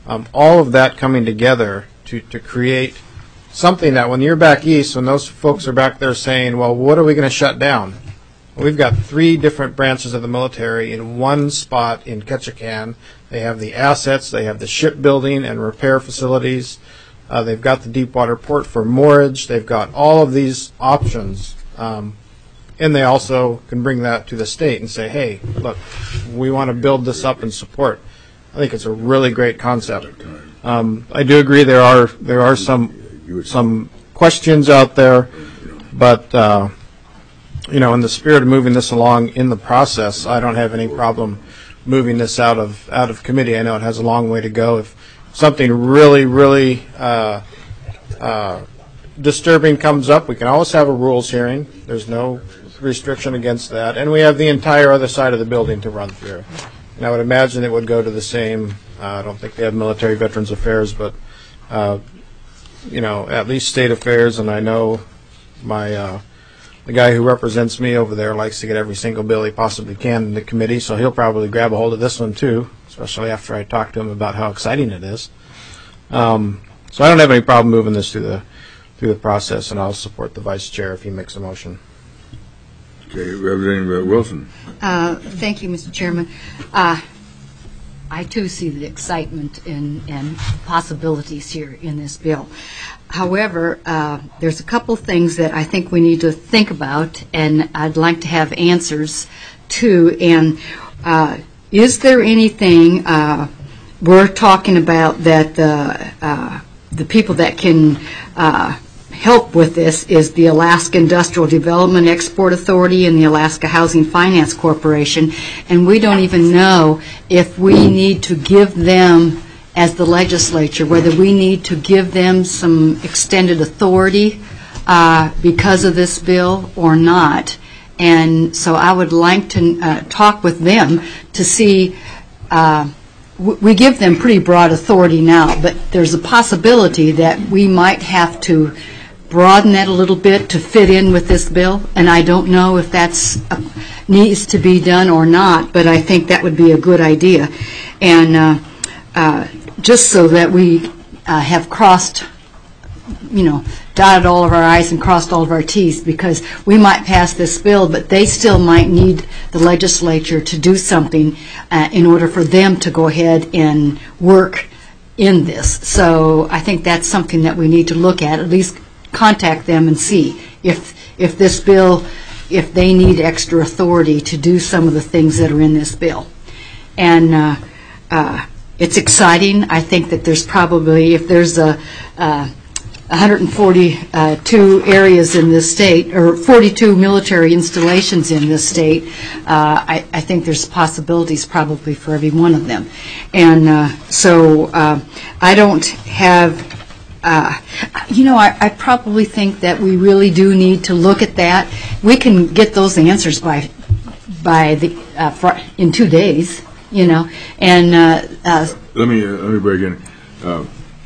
Speaker 5: Um, all of that coming together to, to create something that when you're back east, when those folks are back there saying, well, what are we going to shut down? We've got three different branches of the military in one spot in Ketchikan. They have the assets, they have the shipbuilding and repair facilities, uh, they've got the Deepwater Port for moorage, they've got all of these options, um, and they also can bring that to the state and say, hey, look, we want to build this up and support. I think it's a really great concept. Um, I do agree there are there are some some questions out there, but uh, you know, in the spirit of moving this along in the process, I don't have any problem moving this out of out of committee. I know it has a long way to go. If something really, really uh, uh, disturbing comes up, we can always have a rules hearing. There's no restriction against that, and we have the entire other side of the building to run through. And I would imagine it would go to the same. Uh, I don't think they have military veterans affairs, but uh, you know, at least state affairs. And I know my. Uh, The guy who represents me over there likes to get every single bill he possibly can in the committee, so he'll probably grab a hold of this one too, especially after I talk to him about how exciting it is. Um, so I don't have any problem moving this through the through the process, and I'll support the vice chair if he makes a motion.
Speaker 1: Okay, Representative Wilson.
Speaker 8: Uh, thank you, Mister Chairman. Uh, I too see the excitement and, and possibilities here in this bill. However, uh, there's a couple things that I think we need to think about, and I'd like to have answers to. And uh, is there anything uh, we're talking about that the uh, the people that can uh, help with this is the Alaska Industrial Development Export Authority and the Alaska Housing Finance Corporation, and we don't even know if we need to give them, as the legislature, whether we need to give them some extended authority uh, because of this bill or not. And so I would like to uh, talk with them to see, uh, w- we give them pretty broad authority now, but there's a possibility that we might have to broaden that a little bit to fit in with this bill, and I don't know if that's uh, needs to be done or not, but I think that would be a good idea. And uh, uh, just so that we uh, have crossed, you know, dotted all of our I's and crossed all of our T's, because we might pass this bill, but they still might need the legislature to do something uh, in order for them to go ahead and work in this. So I think that's something that we need to look at, at least contact them and see if if this bill, if they need extra authority to do some of the things that are in this bill. And uh, uh, it's exciting. I think that there's probably, if there's a uh, one hundred forty-two areas in this state, or forty-two military installations in this state, uh, I, I think there's possibilities probably for every one of them. And uh, so uh, I don't have, uh, you know, I, I probably think that we really do need to look at that. We can get those answers by by the uh, fr- in two days, you know. And uh, uh,
Speaker 1: let me uh, let me break in. Uh,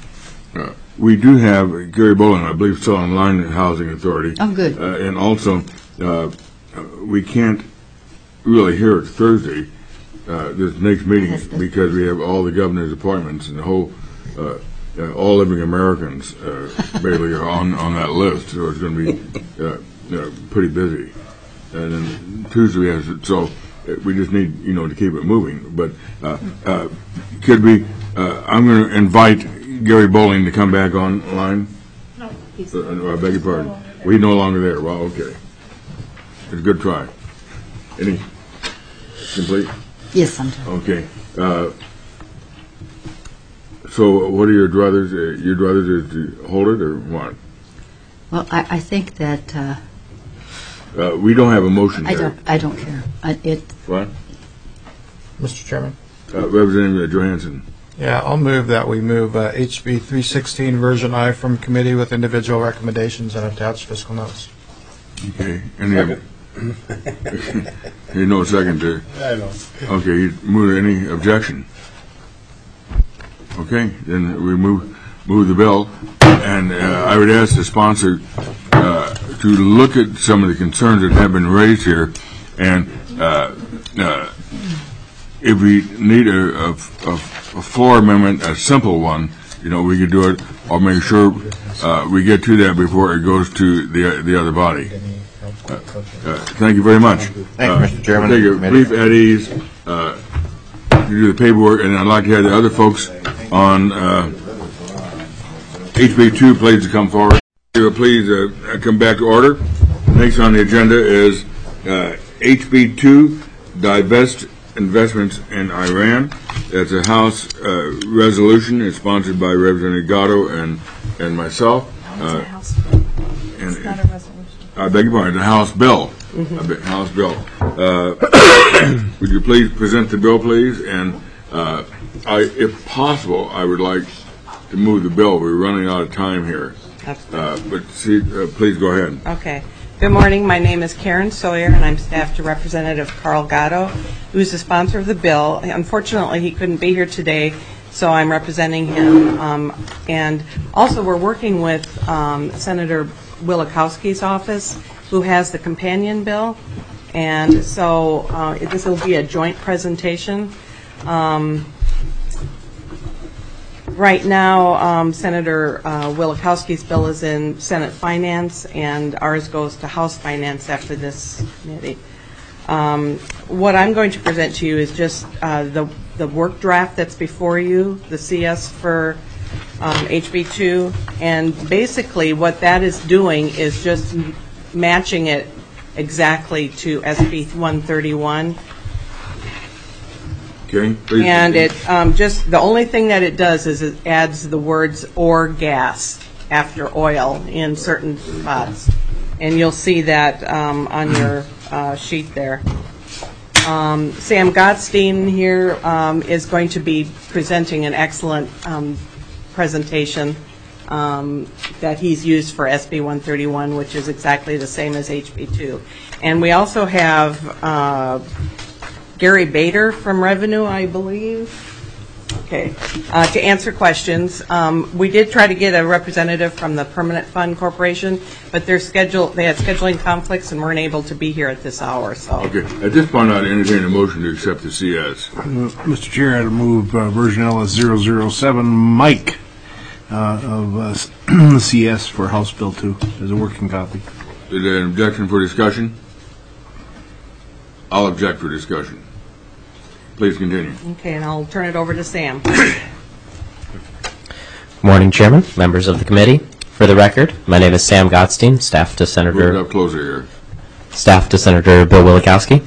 Speaker 1: uh, We do have Gary Bolin, I believe, still online at Housing Authority.
Speaker 8: Oh, good.
Speaker 1: Uh, and also, uh, we can't really hear it Thursday, uh, this next meeting, because we have all the governor's appointments and the whole, uh, uh, all living Americans uh, basically are on, on that list, so it's going to be uh, uh, pretty busy. And then Tuesday we have, so we just need, you know, to keep it moving. But uh, uh, could we, uh, I'm going to invite Gary Bolin to come back online?
Speaker 8: No, he's
Speaker 1: uh, no, I beg your pardon. Well, he's no longer there. Well, okay. It's a good try. Any complete?
Speaker 8: Yes, sometimes.
Speaker 1: Okay. Uh, so, what are your druthers? Uh, your druthers is to hold it or what?
Speaker 8: Well, I, I think that uh,
Speaker 1: Uh, we don't have a motion
Speaker 8: I
Speaker 1: there.
Speaker 8: don't. I don't care. I, it.
Speaker 1: What?
Speaker 5: Mister Chairman?
Speaker 1: Uh, Representative Johansson.
Speaker 5: Yeah, I'll move that we move uh, H B three sixteen version I from committee with individual recommendations and attached fiscal notes.
Speaker 1: Okay. Any other? You know, second there.
Speaker 12: I know.
Speaker 1: Okay. You move any objection? Okay. Then we move move the bill, and uh, I would ask the sponsor uh, to look at some of the concerns that have been raised here, and uh, uh, if we need a, a, a, a floor amendment, a simple one, you know, we could do it. I'll make sure uh, we get to that before it goes to the the other body. Uh, uh, thank you very much.
Speaker 2: Thank you,
Speaker 1: uh,
Speaker 2: Mister Chairman.
Speaker 1: Take a brief at ease. Uh, you do the paperwork, and I'd like to have the other folks on uh, H B two please to come forward. Please uh, come back to order. Next on the agenda is uh, H B two, divest investments in Iran. It's a House uh, resolution. It's sponsored by Representative Gatto and and myself. Uh,
Speaker 13: it's a House bill.
Speaker 1: And,
Speaker 13: it's not a resolution.
Speaker 1: I beg your pardon, the House bill.
Speaker 13: Mm-hmm.
Speaker 1: A bit- House bill. Uh, would you please present the bill, please? And uh, I, if possible, I would like to move the bill. We're running out of time here. Uh, but see, uh, please go ahead.
Speaker 13: Okay. Good morning. My name is Karen Sawyer, and I'm staff to Representative Carl Gatto, who's the sponsor of the bill. Unfortunately, he couldn't be here today, so I'm representing him. Um, and also, we're working with um, Senator Wielechowski's office, who has the companion bill. And so uh, this will be a joint presentation. Um, Right now, um, Senator uh, Wielechowski's bill is in Senate Finance, and ours goes to House Finance after this committee. Um, what I'm going to present to you is just uh, the, the work draft that's before you, the C S for um, H B two, and basically what that is doing is just m- matching it exactly to S B one thirty-one.
Speaker 1: Okay, please.
Speaker 13: And it um, just, the only thing that it does is it adds the words "or gas" after oil in certain spots. And you'll see that um, on your uh, sheet there. Um, Sam Gottstein here um, is going to be presenting an excellent um, presentation um, that he's used for S B one thirty-one, which is exactly the same as H B two. And we also have uh, Gary Bader from Revenue, I believe. Okay. Uh, to answer questions, um, we did try to get a representative from the Permanent Fund Corporation, but their schedule, they had scheduling conflicts and weren't able to be here at this hour. So.
Speaker 1: Okay. At this point, I'd entertain a motion to accept the C S.
Speaker 12: Uh, Mister Chair, I'd move uh, version L S zero zero seven, Mike, uh, of uh, the C S for House Bill two as a working copy.
Speaker 1: Is there an objection for discussion? I'll object for discussion. Please continue.
Speaker 13: Okay, and I'll turn it over to Sam.
Speaker 14: Morning, Chairman, members of the committee. For the record, my name is Sam Gottstein, staff to Senator.
Speaker 1: Move it up closer here.
Speaker 14: Staff to Senator Bill Wielechowski.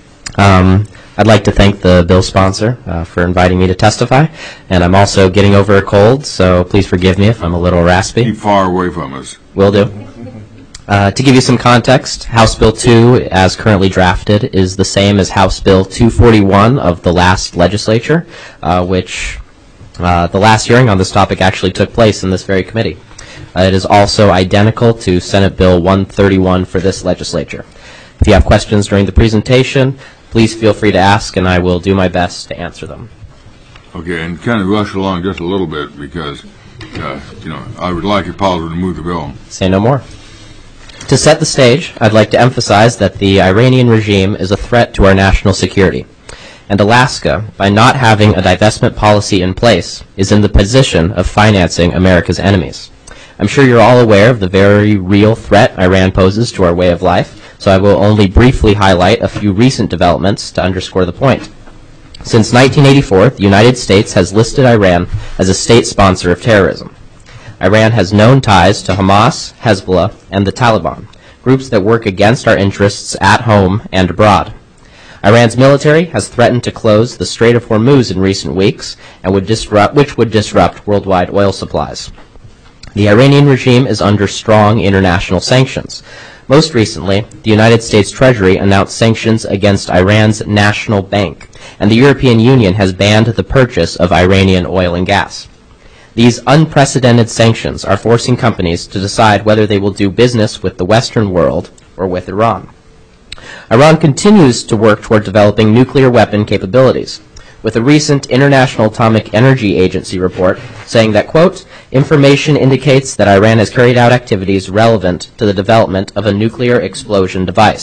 Speaker 14: Um, I'd like to thank the bill sponsor uh, for inviting me to testify, and I'm also getting over a cold, so please forgive me if I'm a little raspy.
Speaker 1: Keep far away from us.
Speaker 14: Will do. Uh, to give you some context, House Bill two, as currently drafted, is the same as House Bill two forty-one of the last legislature, uh, which uh, the last hearing on this topic actually took place in this very committee. Uh, it is also identical to Senate Bill one thirty-one for this legislature. If you have questions during the presentation, please feel free to ask, and I will do my best to answer them.
Speaker 1: Okay, and kind of rush along just a little bit because, uh, you know, I would like if possible to move the bill.
Speaker 14: Say no more. To set the stage, I'd like to emphasize that the Iranian regime is a threat to our national security. And Alaska, by not having a divestment policy in place, is in the position of financing America's enemies. I'm sure you're all aware of the very real threat Iran poses to our way of life, so I will only briefly highlight a few recent developments to underscore the point. Since nineteen eighty-four, the United States has listed Iran as a state sponsor of terrorism. Iran has known ties to Hamas, Hezbollah, and the Taliban, groups that work against our interests at home and abroad. Iran's military has threatened to close the Strait of Hormuz in recent weeks, and would disrupt, which would disrupt worldwide oil supplies. The Iranian regime is under strong international sanctions. Most recently, the United States Treasury announced sanctions against Iran's National Bank, and the European Union has banned the purchase of Iranian oil and gas. These unprecedented sanctions are forcing companies to decide whether they will do business with the Western world or with Iran. Iran continues to work toward developing nuclear weapon capabilities, with a recent International Atomic Energy Agency report saying that, quote, information indicates that Iran has carried out activities relevant to the development of a nuclear explosion device,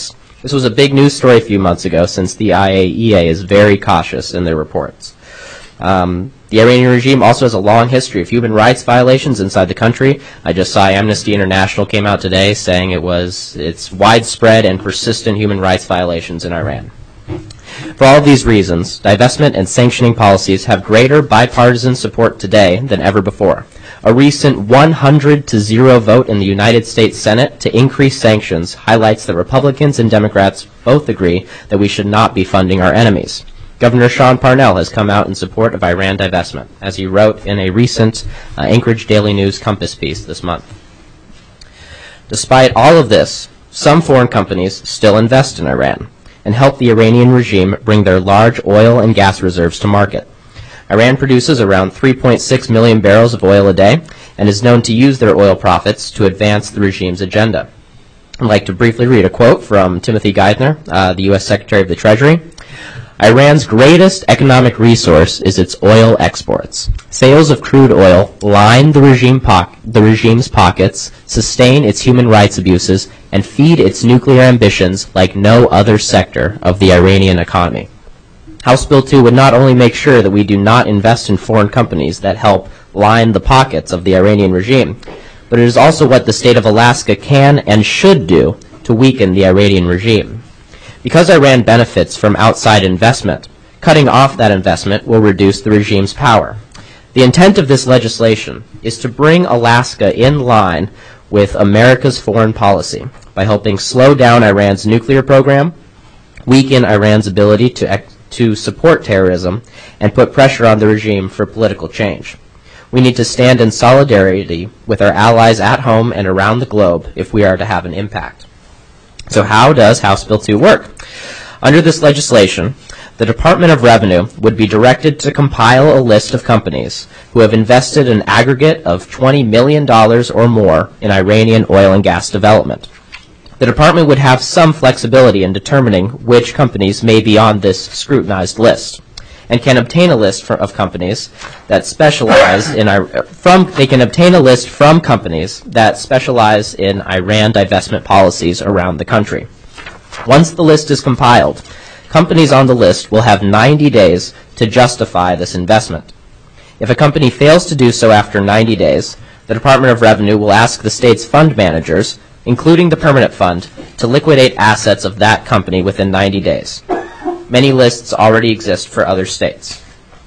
Speaker 14: This was a big news story a few months ago, since the I A E A is very cautious in their reports. Um, the Iranian regime also has a long history of human rights violations inside the country. I just saw Amnesty International came out today saying it was it's widespread and persistent human rights violations in Iran. For all of these reasons, divestment and sanctioning policies have greater bipartisan support today than ever before. A recent one hundred to zero vote in the United States Senate to increase sanctions highlights that Republicans and Democrats both agree that we should not be funding our enemies. Governor Sean Parnell has come out in support of Iran divestment, as he wrote in a recent uh, Anchorage Daily News Compass piece this month. Despite all of this, some foreign companies still invest in Iran and help the Iranian regime bring their large oil and gas reserves to market. Iran produces around three point six million barrels of oil a day and is known to use their oil profits to advance the regime's agenda. I'd like to briefly read a quote from Timothy Geithner, uh, the U S Secretary of the Treasury. Iran's greatest economic resource is its oil exports. Sales of crude oil line the, regime po- the regime's pockets, sustain its human rights abuses, and feed its nuclear ambitions like no other sector of the Iranian economy. House Bill two would not only make sure that we do not invest in foreign companies that help line the pockets of the Iranian regime, but it is also what the state of Alaska can and should do to weaken the Iranian regime. Because Iran benefits from outside investment, cutting off that investment will reduce the regime's power. The intent of this legislation is to bring Alaska in line with America's foreign policy by helping slow down Iran's nuclear program, weaken Iran's ability to, ex- to support terrorism, and put pressure on the regime for political change. We need to stand in solidarity with our allies at home and around the globe if we are to have an impact. So how does House Bill two work? Under this legislation, the Department of Revenue would be directed to compile a list of companies who have invested an aggregate of twenty million dollars or more in Iranian oil and gas development. The department would have some flexibility in determining which companies may be on this scrutinized list, and can obtain a list for, of companies that specialize in from they can obtain a list from companies that specialize in Iran divestment policies around the country. Once the list is compiled, companies on the list will have ninety days to justify this investment. If a company fails to do so after ninety days, the Department of Revenue will ask the state's fund managers, including the permanent fund, to liquidate assets of that company within ninety days. Many lists already exist for other states.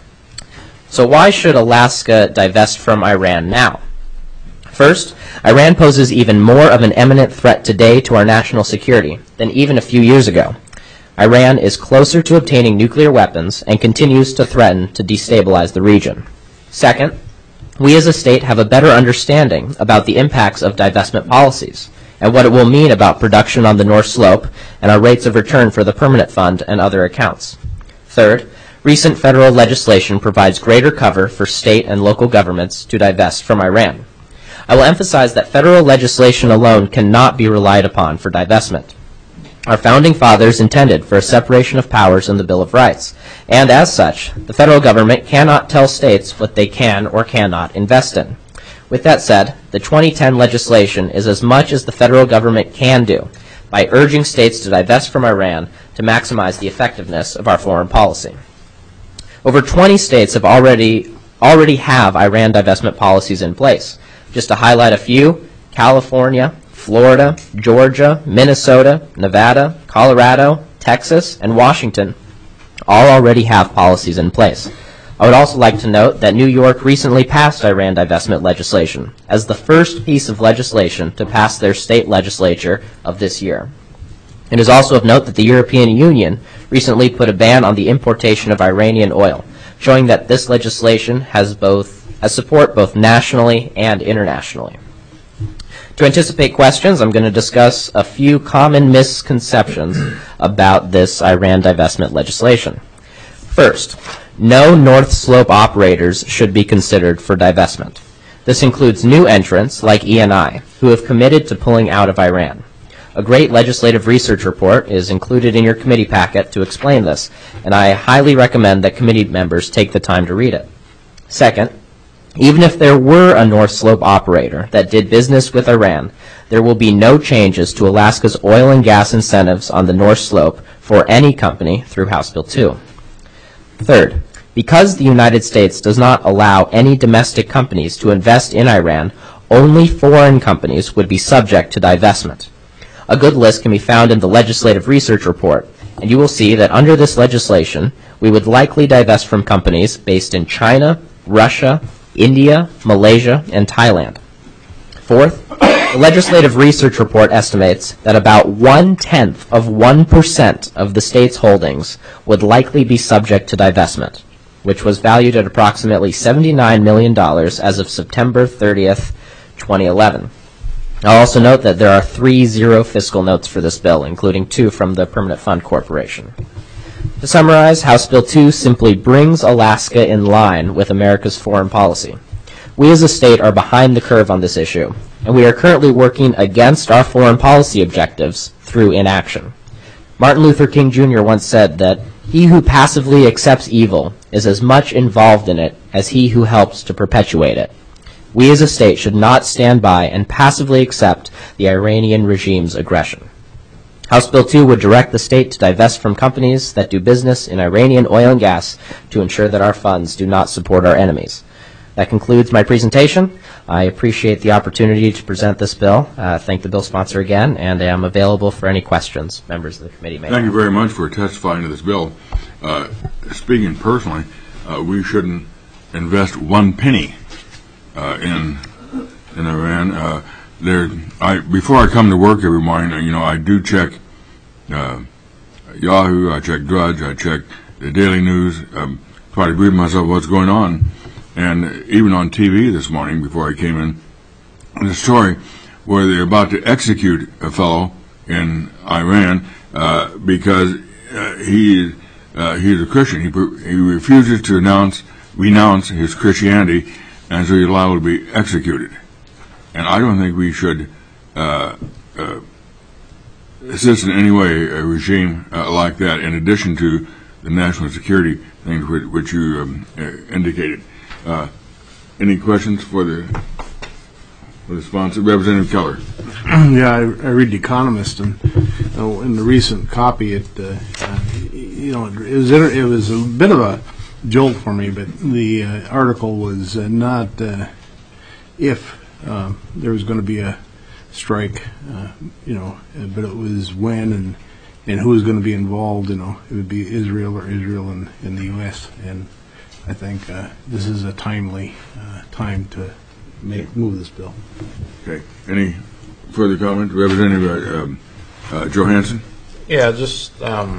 Speaker 14: So why should Alaska divest from Iran now? First, Iran poses even more of an imminent threat today to our national security than even a few years ago. Iran is closer to obtaining nuclear weapons and continues to threaten to destabilize the region. Second, we as a state have a better understanding about the impacts of divestment policies and what it will mean about production on the North Slope and our rates of return for the permanent fund and other accounts. Third, recent federal legislation provides greater cover for state and local governments to divest from Iran. I will emphasize that federal legislation alone cannot be relied upon for divestment. Our founding fathers intended for a separation of powers in the Bill of Rights, and as such, the federal government cannot tell states what they can or cannot invest in. With that said, the twenty ten legislation is as much as the federal government can do by urging states to divest from Iran to maximize the effectiveness of our foreign policy. Over twenty states have already already have Iran divestment policies in place. Just to highlight a few, California, Florida, Georgia, Minnesota, Nevada, Colorado, Texas, and Washington all already have policies in place. I would also like to note that New York recently passed Iran divestment legislation as the first piece of legislation to pass their state legislature of this year. It is also of note that the European Union recently put a ban on the importation of Iranian oil, showing that this legislation has both has support both nationally and internationally. To anticipate questions, I'm going to discuss a few common misconceptions about this Iran divestment legislation. First, no North Slope operators should be considered for divestment. This includes new entrants like E and I, who have committed to pulling out of Iran. A great legislative research report is included in your committee packet to explain this, and I highly recommend that committee members take the time to read it. Second, Even if there were a North Slope operator that did business with Iran, there will be no changes to Alaska's oil and gas incentives on the North Slope for any company through House Bill two. Third, because the United States does not allow any domestic companies to invest in Iran, only foreign companies would be subject to divestment. A good list can be found in the Legislative Research Report, and you will see that under this legislation, we would likely divest from companies based in China, Russia, India, Malaysia, and Thailand. Fourth, the Legislative Research Report estimates that about one-tenth of one percent of the state's holdings would likely be subject to divestment, which was valued at approximately seventy-nine million dollars as of September thirtieth, twenty eleven. I'll also note that there are three zero fiscal notes for this bill, including two from the Permanent Fund Corporation. To summarize, House Bill two simply brings Alaska in line with America's foreign policy. We as a state are behind the curve on this issue, and we are currently working against our foreign policy objectives through inaction. Martin Luther King Junior once said that he who passively accepts evil is as much involved in it as he who helps to perpetuate it. We as a state should not stand by and passively accept the Iranian regime's aggression. House Bill two would direct the state to divest from companies that do business in Iranian oil and gas to ensure that our funds do not support our enemies. That concludes my presentation. I appreciate the opportunity to present this bill. Uh, thank the bill sponsor again, and I am available for any questions members of the committee may have.
Speaker 1: Thank you very much for testifying to this bill. Uh, speaking personally, uh, we shouldn't invest one penny uh, in in Iran. Uh, there, I before I come to work every morning, you know, I do check uh, Yahoo, I check Drudge, I check the Daily News, um, try to brief myself what's going on. And even on T V this morning, before I came in, there's a story where they're about to execute a fellow in Iran uh, because uh, he uh, he's a Christian. He he refuses to announce renounce his Christianity, and so he's allowed to be executed. And I don't think we should uh, uh, assist in any way a regime uh, like that. In addition to the national security things which, which you um, uh, indicated. Uh, any questions for the for the sponsor, Representative Keller?
Speaker 12: Yeah, I, I read The Economist, and uh, in the recent copy, it uh, uh, you know it was inter- it was a bit of a jolt for me, but the uh, article was uh, not uh, if uh, there was going to be a strike, uh, you know, but it was when and and who was going to be involved. You know, it would be Israel or Israel and in the U S and I think uh, this is a timely uh, time to make move this bill.
Speaker 1: Okay. Any further comment, Representative uh, um, uh, Johansson?
Speaker 5: Yeah, just um,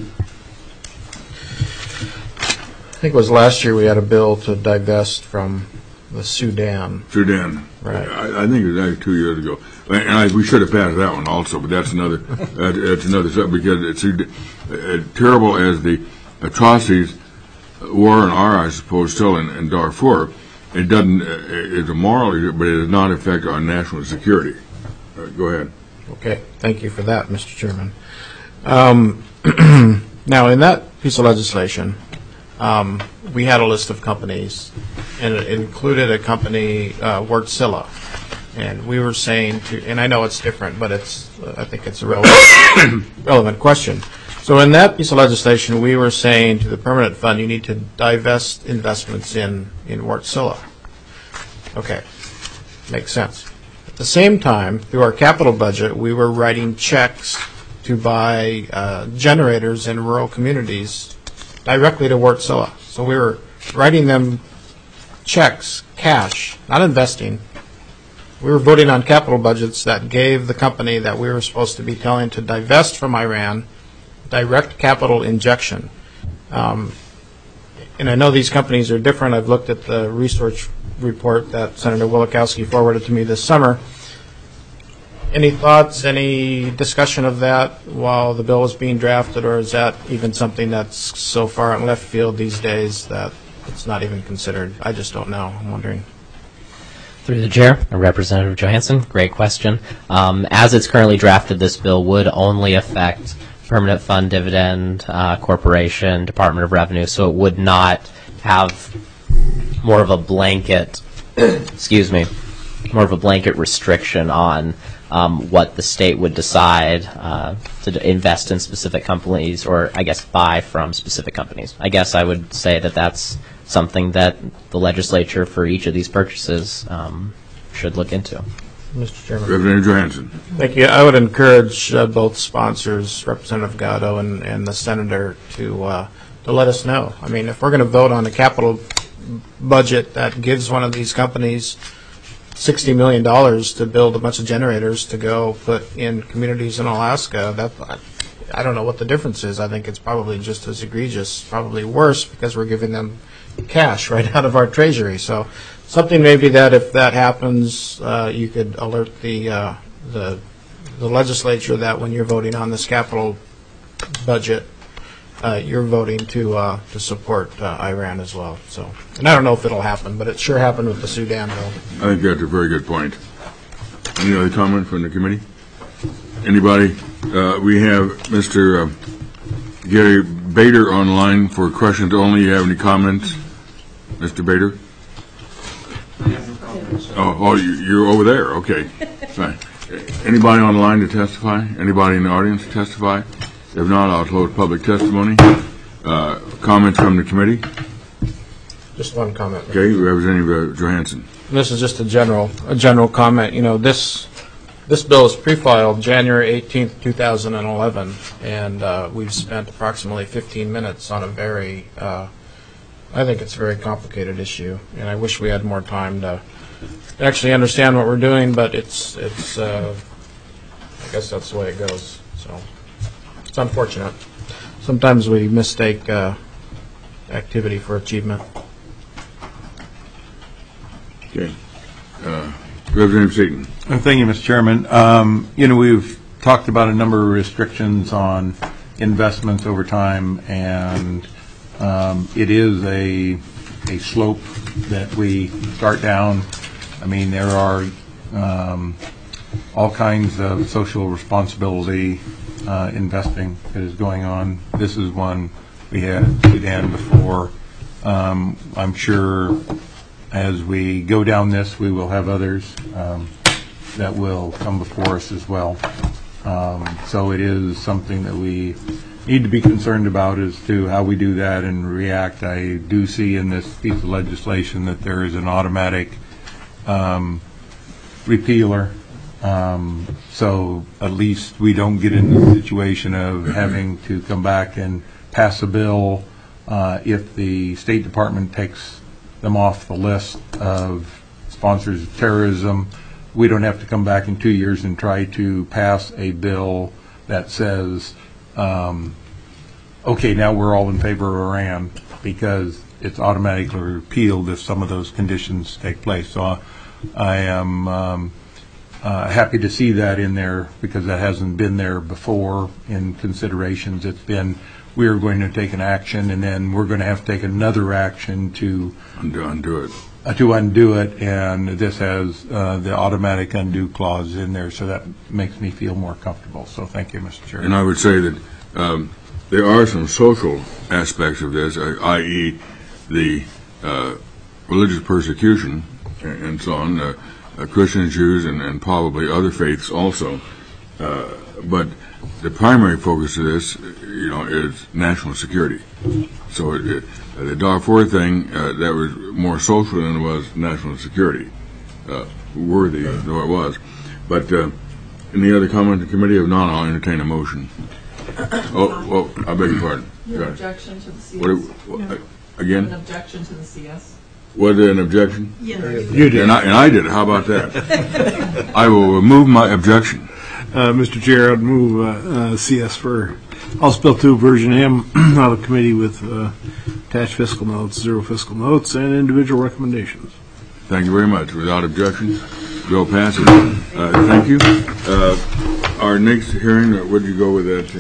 Speaker 5: I think it was last year we had a bill to divest from the Sudan.
Speaker 1: Sudan.
Speaker 5: Right.
Speaker 1: I, I think it was actually two years ago, and I, we should have passed that one also. But that's another. uh, that's another subject because it's uh, terrible as the atrocities. War and are, I suppose, still in, in Darfur. It doesn't. Uh, it's a moral issue, but it does not affect our national security. Uh, go ahead.
Speaker 5: Okay, thank you for that, Mister Chairman. Um, now, in that piece of legislation, um, we had a list of companies, and it included a company, uh, Wärtsilä, and we were saying to, and I know it's different, but it's, uh, I think it's a relevant, relevant question. So in that piece of legislation, we were saying to the Permanent Fund, you need to divest investments in, in Wärtsilä. Okay, makes sense. At the same time, through our capital budget, we were writing checks to buy uh, generators in rural communities directly to Wärtsilä. So we were writing them checks, cash, not investing. We were voting on capital budgets that gave the company that we were supposed to be telling to divest from Iran direct capital injection. Um, and I know these companies are different. I've looked at the research report that Senator Wielechowski forwarded to me this summer. Any thoughts, any discussion of that while the bill is being drafted, or is that even something that's so far in left field these days that it's not even considered? I just don't know. I'm wondering.
Speaker 14: Through the chair, Representative Johansson, great question. Um, as it's currently drafted, this bill would only affect Permanent Fund Dividend uh, Corporation, Department of Revenue, so it would not have more of a blanket, excuse me, more of a blanket restriction on um, what the state would decide uh, to d- invest in specific companies, or I guess buy from specific companies. I guess I would say that that's something that the legislature for each of these purchases um, should look into.
Speaker 5: Mister Chairman.
Speaker 1: Representative Johansson.
Speaker 5: Thank you. I would encourage uh, both sponsors, Representative Gatto and, and the senator, to uh, to let us know. I mean, if we're going to vote on a capital budget that gives one of these companies sixty million dollars to build a bunch of generators to go put in communities in Alaska, that I don't know what the difference is. I think it's probably just as egregious, probably worse, because we're giving them cash right out of our treasury. So something maybe that if that happens, uh, you could alert the, uh, the the legislature that when you're voting on this capital budget, uh, you're voting to uh, to support uh, Iran as well. So, and I don't know if it'll happen, but it sure happened with the Sudan bill.
Speaker 1: I think that's a very good point. Any other comment from the committee? Anybody? Uh, we have Mister Uh, Gary Bader online for questions only. You have any comments, Mister Bader? Oh, oh, you- you're over there. Okay, fine. Anybody online to testify? Anybody in the audience to testify? If not, I'll close public testimony. Uh, comments from the committee?
Speaker 5: Just one comment.
Speaker 1: Okay, Representative uh, Johansson.
Speaker 5: This is just a general a general comment. You know, this this bill is pre-filed January eighteenth, two thousand eleven, and uh, we've spent approximately fifteen minutes on a very, uh, I think it's a very complicated issue, and I wish we had more time to actually understand what we're doing, but it's, it's uh, I guess that's the way it goes. So it's unfortunate. Sometimes we mistake uh, activity for achievement.
Speaker 1: Okay. Uh, Representative Seaton.
Speaker 3: Uh, Thank you, Mister Chairman. Um, You know, we've talked about a number of restrictions on investments over time, and um, it is a a slope that we start down. I mean, there are um, all kinds of social responsibility uh, investing that is going on. This is one we had Sudan before. Um, I'm sure as we go down this, we will have others um, that will come before us as well. Um, so it is something that we need to be concerned about as to how we do that and react. I do see in this piece of legislation that there is an automatic um, repealer. Um, so at least we don't get into the situation of having to come back and pass a bill uh, if the State Department takes them off the list of sponsors of terrorism. We don't have to come back in two years and try to pass a bill that says, um, okay, now we're all in favor of Iran, because it's automatically repealed if some of those conditions take place. So uh, I am um, uh, happy to see that in there, because that hasn't been there before in considerations. It's been, we are going to take an action, and then we're going to have to take another action to
Speaker 1: undo, undo it.
Speaker 3: Uh, to undo it, and this has uh, the automatic undo clause in there, so that makes me feel more comfortable. So thank you, Mister Chair.
Speaker 1: And I would say that um, there are some social aspects of this, uh, that is the uh, religious persecution and, and so on, uh, uh, Christians, Jews, and, and probably other faiths also. Uh, but the primary focus of this, you know, is national security. So it, it, uh, the Darfur thing, uh, that was more social than it was national security, uh, worthy though it was. But uh, any other comment of the committee? If not, I'll entertain a motion. Oh, well, I beg your pardon.
Speaker 15: You have an
Speaker 1: Got it.
Speaker 15: objection to the C S?
Speaker 1: What, what,
Speaker 15: You have
Speaker 1: uh, again?
Speaker 15: An objection to the C S?
Speaker 1: Was there an objection?
Speaker 15: Yeah.
Speaker 1: You did. And I, and I did. How about that? I will remove my objection.
Speaker 12: Uh, Mister Chair, I'd move uh, uh, C S for House Bill two, Version M, out of committee with uh, attached fiscal notes, zero fiscal notes, and individual recommendations.
Speaker 1: Thank you very much. Without objection, bill passes. Uh, thank you. Uh, our next hearing, uh, where did you go with that?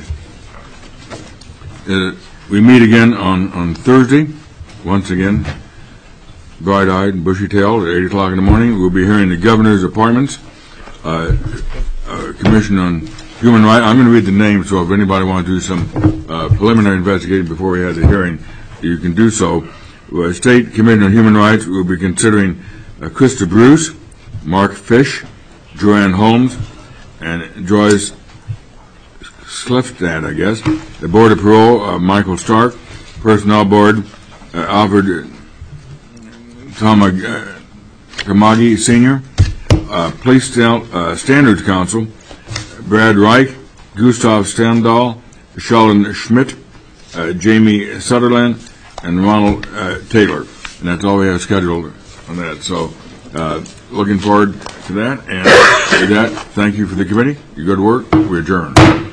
Speaker 1: Uh, we meet again on, on Thursday, once again, bright-eyed and bushy-tailed at eight o'clock in the morning. We'll be hearing the governor's appointments. Uh, uh, Commission on Human Rights. I'm going to read the names, so if anybody wants to do some uh, preliminary investigating before we have the hearing, you can do so. uh, State Committee on Human Rights will be considering uh, Krista Bruce, Mark Fish, Joanne Holmes, and Joyce Slifstad, I guess. The Board of Parole, uh, Michael Stark. Personnel Board, uh, Alfred Tamag- uh, Tamagi Senior. Uh, Police Stel- uh, Standards Council, Brad Reich, Gustav Stendahl, Sheldon Schmidt, uh, Jamie Sutherland, and Ronald uh, Taylor. And that's all we have scheduled on that. So uh, looking forward to that. And with that, thank you for the committee. Your good work. We adjourn.